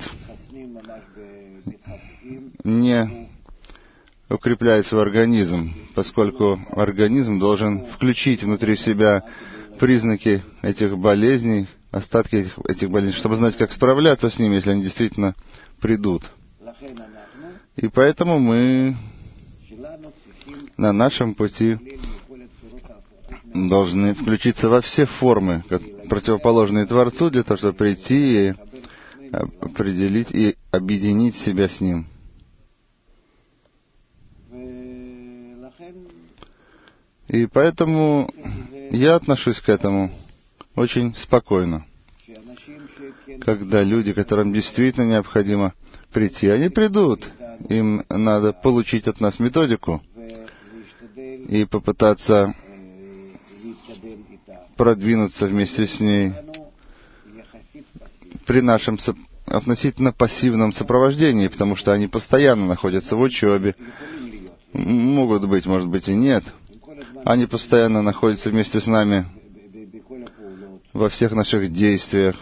не укрепляет свой организм, поскольку организм должен включить внутри себя признаки этих болезней, остатки этих болезней, чтобы знать, как справляться с ними, если они действительно придут. И поэтому мы на нашем пути должны включиться во все формы, противоположные Творцу, для того, чтобы прийти и определить и объединить себя с Ним. И поэтому я отношусь к этому очень спокойно. Когда люди, которым действительно необходимо прийти, они придут. Им надо получить от нас методику и попытаться продвинуться вместе с ней при нашем относительно пассивном сопровождении, потому что они постоянно находятся в учебе. Могут быть, может быть и нет. Они постоянно находятся вместе с нами во всех наших действиях.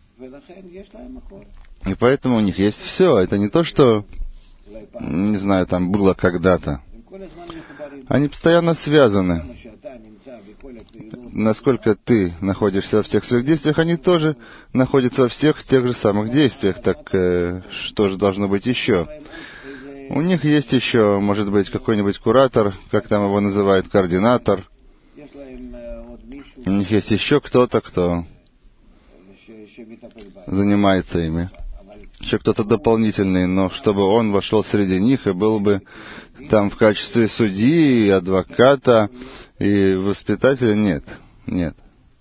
И поэтому у них есть все. Это не то, что, не знаю, там было когда-то. Они постоянно связаны. Насколько ты находишься во всех своих действиях, они тоже находятся во всех тех же самых действиях. Так что же должно быть еще? У них есть еще, может быть, какой-нибудь куратор, как там его называют, координатор. У них есть еще кто-то, кто занимается ими. Еще кто-то дополнительный, но чтобы он вошел среди них и был бы там в качестве судьи, и адвоката, и воспитателя, нет, нет.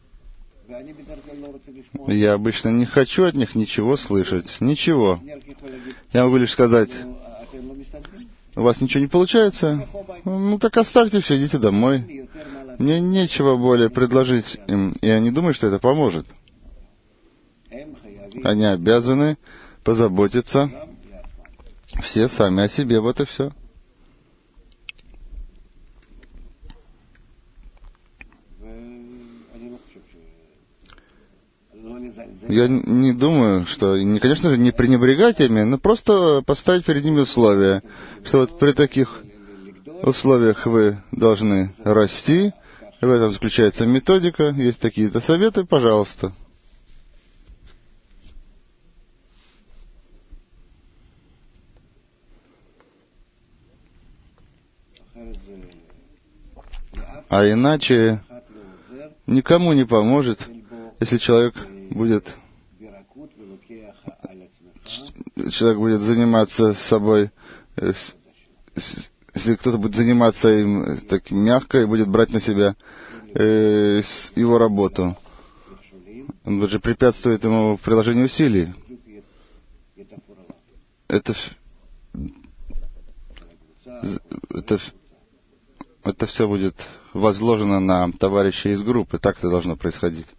Я обычно не хочу от них ничего слышать, ничего. Я могу лишь сказать: у вас ничего не получается? Ну так оставьте все, идите домой. Мне нечего более предложить им, и я не думаю, что это поможет. Они обязаны позаботиться все сами о себе, вот и все. Я не думаю, что, конечно же, не пренебрегать ими, но просто поставить перед ними условия, что вот при таких условиях вы должны расти, в этом заключается методика, есть такие-то советы, пожалуйста. А иначе никому не поможет, если человек будет заниматься собой, если кто-то будет заниматься им так мягко и будет брать на себя его работу. Он же препятствует ему в приложении усилий. Это все будет возложено на товарищей из группы. Так это должно происходить.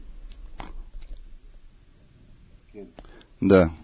Да.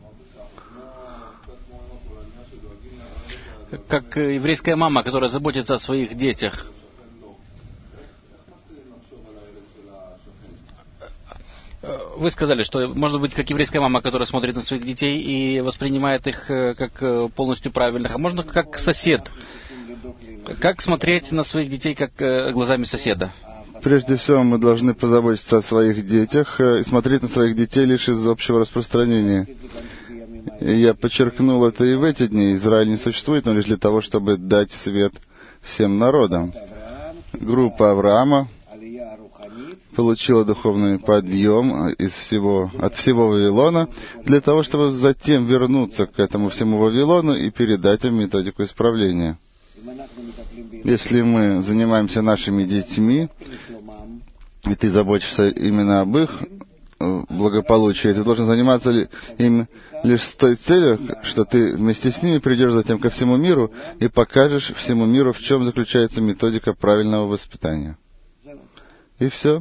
Как еврейская мама, которая заботится о своих детях. Вы сказали, что может быть как еврейская мама, которая смотрит на своих детей и воспринимает их как полностью правильных, а можно как сосед. Как смотреть на своих детей как глазами соседа? Прежде всего, мы должны позаботиться о своих детях и смотреть на своих детей лишь из общего распространения. И я подчеркнул это и в эти дни. Израиль не существует, но лишь для того, чтобы дать свет всем народам. Группа Авраама получила духовный подъем от всего Вавилона, для того, чтобы затем вернуться к этому всему Вавилону и передать им методику исправления. Если мы занимаемся нашими детьми, и ты заботишься именно об их благополучии, ты должен заниматься им лишь с той целью, что ты вместе с ними придешь затем ко всему миру и покажешь всему миру, в чем заключается методика правильного воспитания. И все.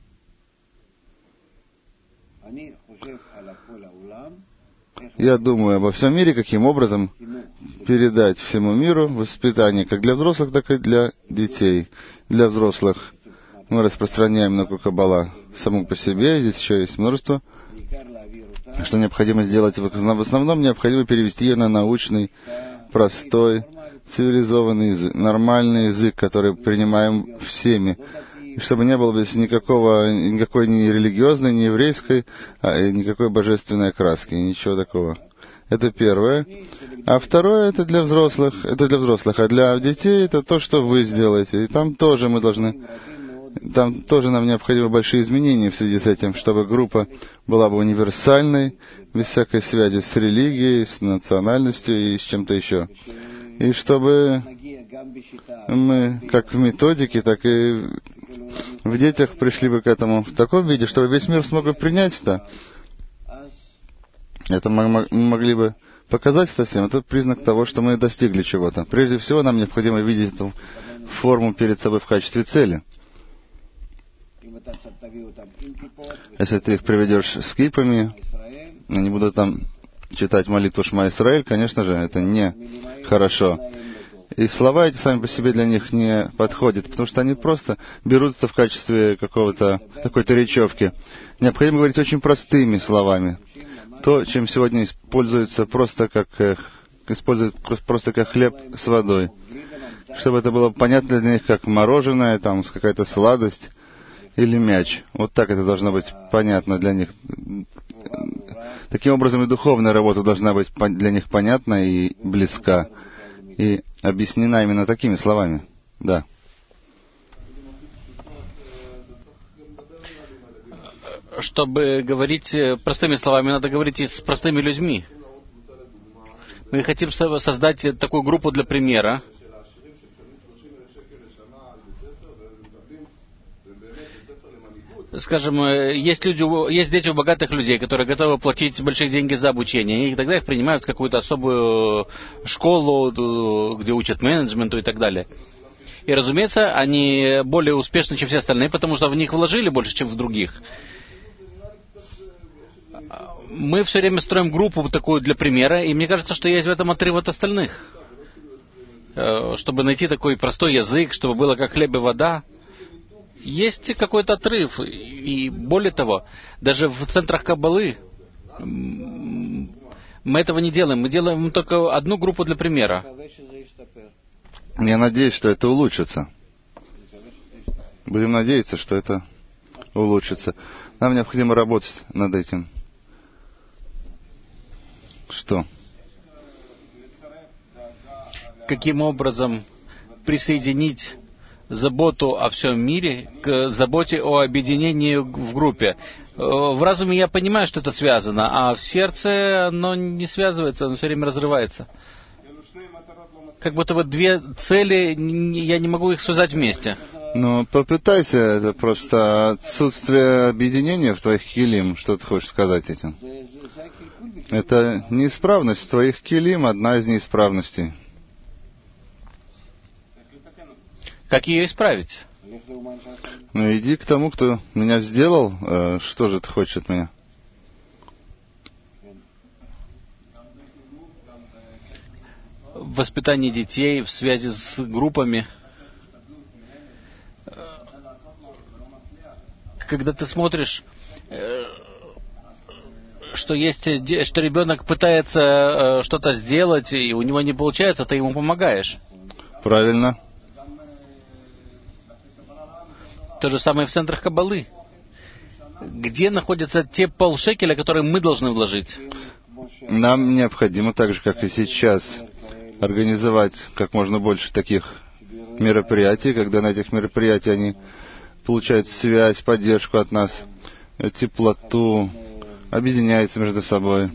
Я думаю обо всем мире, каким образом передать всему миру воспитание, как для взрослых, так и для детей. Для взрослых мы распространяем науку Каббала саму по себе, здесь еще есть множество, что необходимо сделать. В основном необходимо перевести ее на научный, простой, цивилизованный язык, нормальный язык, который принимаем всеми. И чтобы не было здесь никакой ни религиозной, ни еврейской, никакой божественной окраски, ничего такого. Это первое. А второе, это для взрослых, а для детей это то, что вы сделаете. И там тоже нам необходимы большие изменения в связи с этим, чтобы группа была бы универсальной, без всякой связи с религией, с национальностью и с чем-то еще. И чтобы мы, как в методике, так и в детях пришли бы к этому в таком виде, чтобы весь мир смог бы принять это. Это мы могли бы показать это всем. Это признак того, что мы достигли чего-то. Прежде всего, нам необходимо видеть эту форму перед собой в качестве цели. Если ты их приведешь с кипами, не буду там читать молитву Шма Исраэль, конечно же, это не хорошо. И слова эти сами по себе для них не подходят, потому что они просто берутся в качестве какой-то речевки. Необходимо говорить очень простыми словами. То, чем сегодня используют просто как хлеб с водой. Чтобы это было понятно для них, как мороженое, там, какая-то сладость или мяч. Вот так это должно быть понятно для них. Таким образом и духовная работа должна быть для них понятна и близка. И объяснена именно такими словами. Да. Чтобы говорить простыми словами, надо говорить и с простыми людьми. Мы хотим создать такую группу для примера. Скажем, есть дети у богатых людей, которые готовы платить большие деньги за обучение, и тогда их принимают в какую-то особую школу, где учат менеджменту и так далее. И, разумеется, они более успешны, чем все остальные, потому что в них вложили больше, чем в других. Мы все время строим группу такую для примера, и мне кажется, что есть в этом отрыв от остальных. Чтобы найти такой простой язык, чтобы было как хлеб и вода. Есть какой-то отрыв, и более того, даже в центрах Каббалы мы этого не делаем. Мы делаем только одну группу для примера. Я надеюсь, что это улучшится. Будем надеяться, что это улучшится. Нам необходимо работать над этим. Что? Каким образом присоединить заботу о всем мире к заботе о объединении в группе? В разуме я понимаю, что это связано, а в сердце оно не связывается, оно все время разрывается. Как будто бы две цели, я не могу их связать вместе. Ну, попытайся, это просто отсутствие объединения в твоих килим. Что ты хочешь сказать этим? Это неисправность твоих килим, одна из неисправностей. Как ее исправить? Ну, иди к тому, кто меня сделал. Что же ты хочешь от меня? В воспитании детей, в связи с группами. когда ты смотришь, что ребенок пытается что-то сделать, и у него не получается, ты ему помогаешь. Правильно. То же самое в центрах Каббалы. Где находятся те полшекеля, которые мы должны вложить? Нам необходимо, так же, как и сейчас, организовать как можно больше таких мероприятий, когда на этих мероприятиях они получают связь, поддержку от нас, теплоту, объединяются между собой,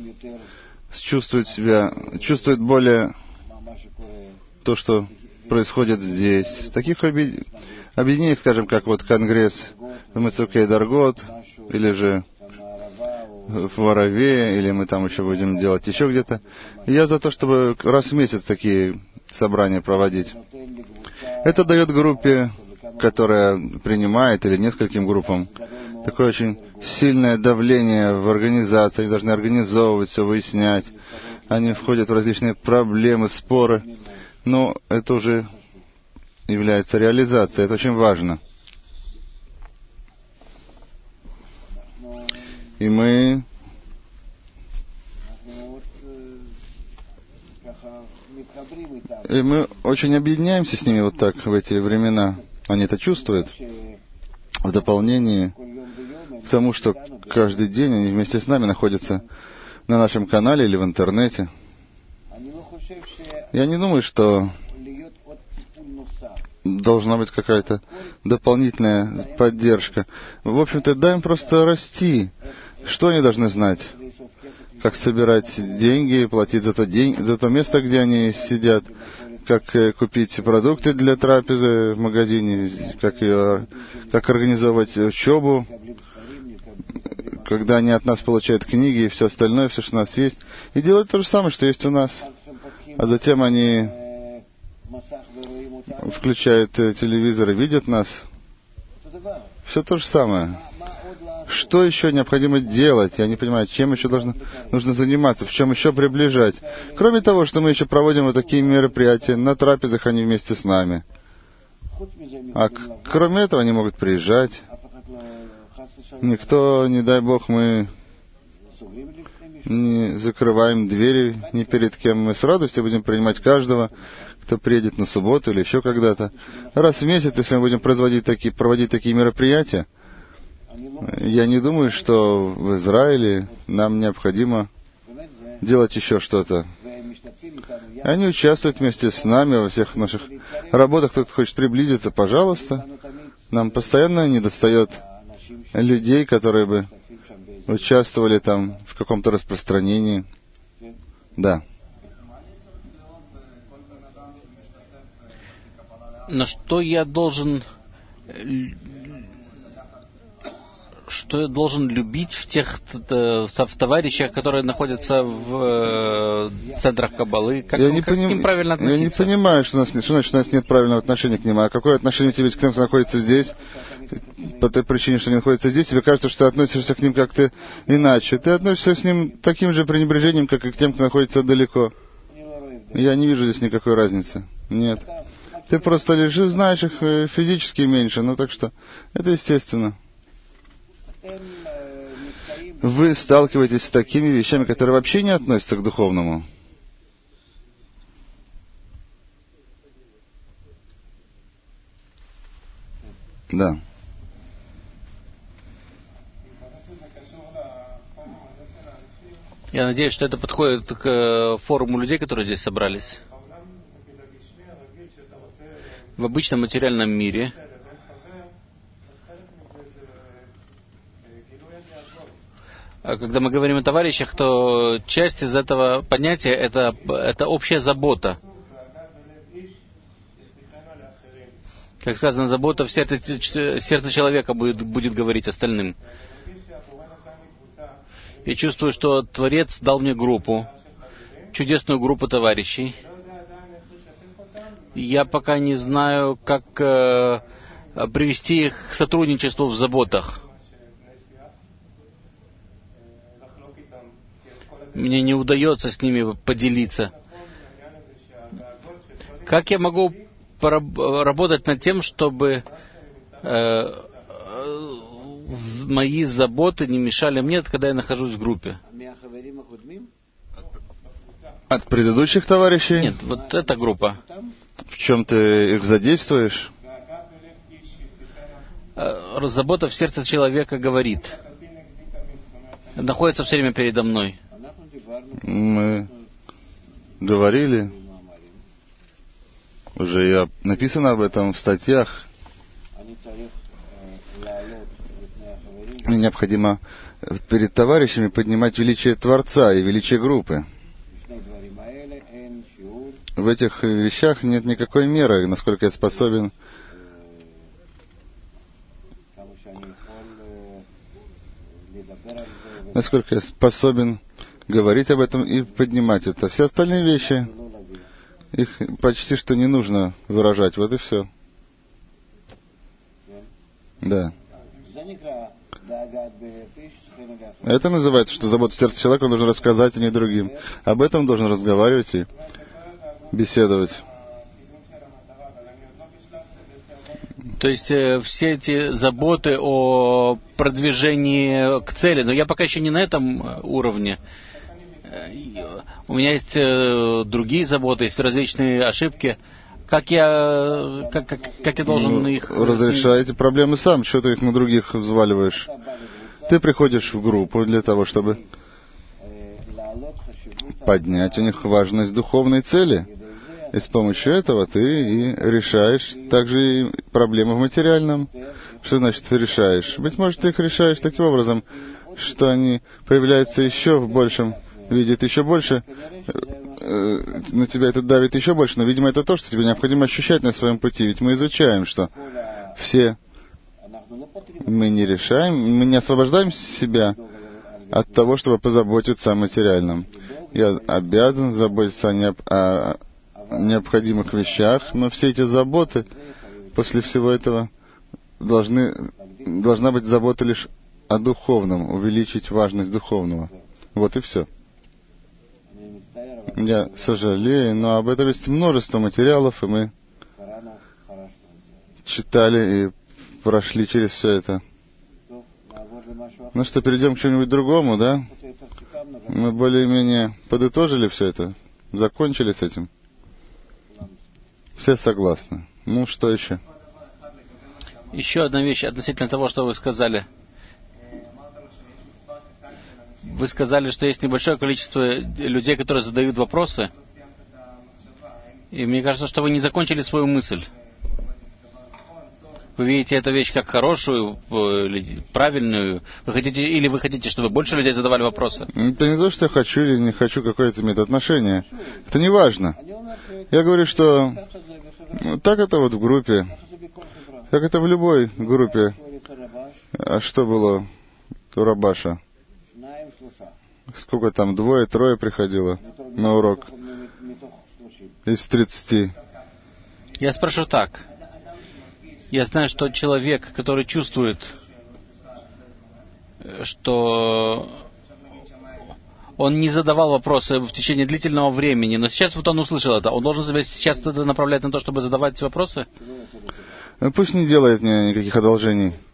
чувствуют более то, что происходит здесь. В таких объединениях, скажем, как вот Конгресс в Мецукей Даргот, или же в Ворове, или мы там еще будем делать еще где-то. Я за то, чтобы раз в месяц такие собрания проводить. Это дает группе, которая принимает, или нескольким группам, такое очень сильное давление в организации. Они должны организовывать, все выяснять. Они входят в различные проблемы, споры. Но это уже является реализацией. Это очень важно. И мы очень объединяемся с ними вот так в эти времена. Они это чувствуют. В дополнение к тому, что каждый день они вместе с нами находятся на нашем канале или в интернете. Я не думаю, что должна быть какая-то дополнительная поддержка. В общем-то, дай им просто расти. Что они должны знать? Как собирать деньги, платить за то место, где они сидят, как купить продукты для трапезы в магазине, как организовать учебу, когда они от нас получают книги и все остальное, все, что у нас есть, и делать то же самое, что есть у нас. А затем они включают телевизор и видят нас. Все то же самое. Что еще необходимо делать? Я не понимаю, чем еще нужно заниматься, в чем еще приближать. Кроме того, что мы еще проводим вот такие мероприятия, на трапезах они вместе с нами. А кроме этого они могут приезжать. Никто, не дай Бог, мы не закрываем двери ни перед кем. Мы с радостью будем принимать каждого, кто приедет на субботу или еще когда-то. Раз в месяц, если мы будем проводить такие мероприятия, я не думаю, что в Израиле нам необходимо делать еще что-то. Они участвуют вместе с нами во всех наших работах. Кто-то хочет приблизиться, пожалуйста. Нам постоянно недостает людей, которые бы участвовали там в каком-то распространении. Да. Но что я должен любить в тех товарищах, которые находятся в центрах Каббалы? Как к ним правильно относиться? Я не понимаю, что значит, у нас нет правильного отношения к ним. А какое отношение у тебя есть к тем, кто находится здесь? По той причине, что они находятся здесь, тебе кажется, что ты относишься к ним как-то иначе. Ты относишься с ним таким же пренебрежением, как и к тем, кто находится далеко. Я не вижу здесь никакой разницы. Нет. Ты просто лишь знаешь их физически меньше, ну так что это естественно. Вы сталкиваетесь с такими вещами, которые вообще не относятся к духовному. Да. Я надеюсь, что это подходит к форуму людей, которые здесь собрались. В обычном материальном мире когда мы говорим о товарищах, то часть из этого понятия это общая забота. Как сказано, забота в сердце человека будет говорить остальным. Я чувствую, что Творец дал мне группу, чудесную группу товарищей. Я пока не знаю, как привести их к сотрудничеству в заботах. Мне не удается с ними поделиться. Как я могу работать над тем, чтобы мои заботы не мешали мне, когда я нахожусь в группе. От предыдущих товарищей? Нет, вот эта группа. В чем ты их задействуешь? Забота в сердце человека говорит. Находится все время передо мной. Мы говорили, уже написано об этом в статьях. Мне необходимо перед товарищами поднимать величие Творца и величие группы. В этих вещах нет никакой меры, насколько я способен говорить об этом и поднимать это. Все остальные вещи, их почти что не нужно выражать. Вот и все. Да. Это называется, что забота в сердце человека он должен рассказать, а не другим. Об этом он должен разговаривать и беседовать. То есть все эти заботы о продвижении к цели, но я пока еще не на этом уровне. У меня есть другие заботы, есть различные ошибки. Как я должен их... Разрешай эти проблемы сам, что ты их на других взваливаешь? Ты приходишь в группу для того, чтобы поднять у них важность духовной цели. И с помощью этого ты и решаешь также и проблемы в материальном. Что значит решаешь? Быть может, ты их решаешь таким образом, что они появляются еще в большем, видят еще больше, на тебя это давит еще больше, но, видимо, это то, что тебе необходимо ощущать на своем пути. Ведь мы изучаем, что все мы не решаем, мы не освобождаем себя от того, чтобы позаботиться о материальном. Я обязан заботиться о необходимых вещах, но все эти заботы после всего этого должна быть забота лишь о духовном, увеличить важность духовного. Вот и все. Я сожалею, но об этом есть множество материалов, и мы читали и прошли через все это. Ну что, перейдем к чему-нибудь другому, да? Мы более-менее подытожили все это, закончили с этим. Все согласны. Ну, что еще? Еще одна вещь относительно того, что вы сказали. Вы сказали, что есть небольшое количество людей, которые задают вопросы. И мне кажется, что вы не закончили свою мысль. Вы видите эту вещь как хорошую, правильную? Вы хотите, чтобы больше людей задавали вопросы? Это не то, что я хочу или не хочу, какое это имеет отношение. Это не важно. Я говорю, что так это вот в группе, как это в любой группе. А что было у Рабаша? Сколько там, 2-3 приходило на урок из 30? Я спрошу так. Я знаю, что человек, который чувствует, что он не задавал вопросы в течение длительного времени, но сейчас вот он услышал это. Он должен себя сейчас направлять на то, чтобы задавать вопросы? Пусть не делает мне никаких одолжений.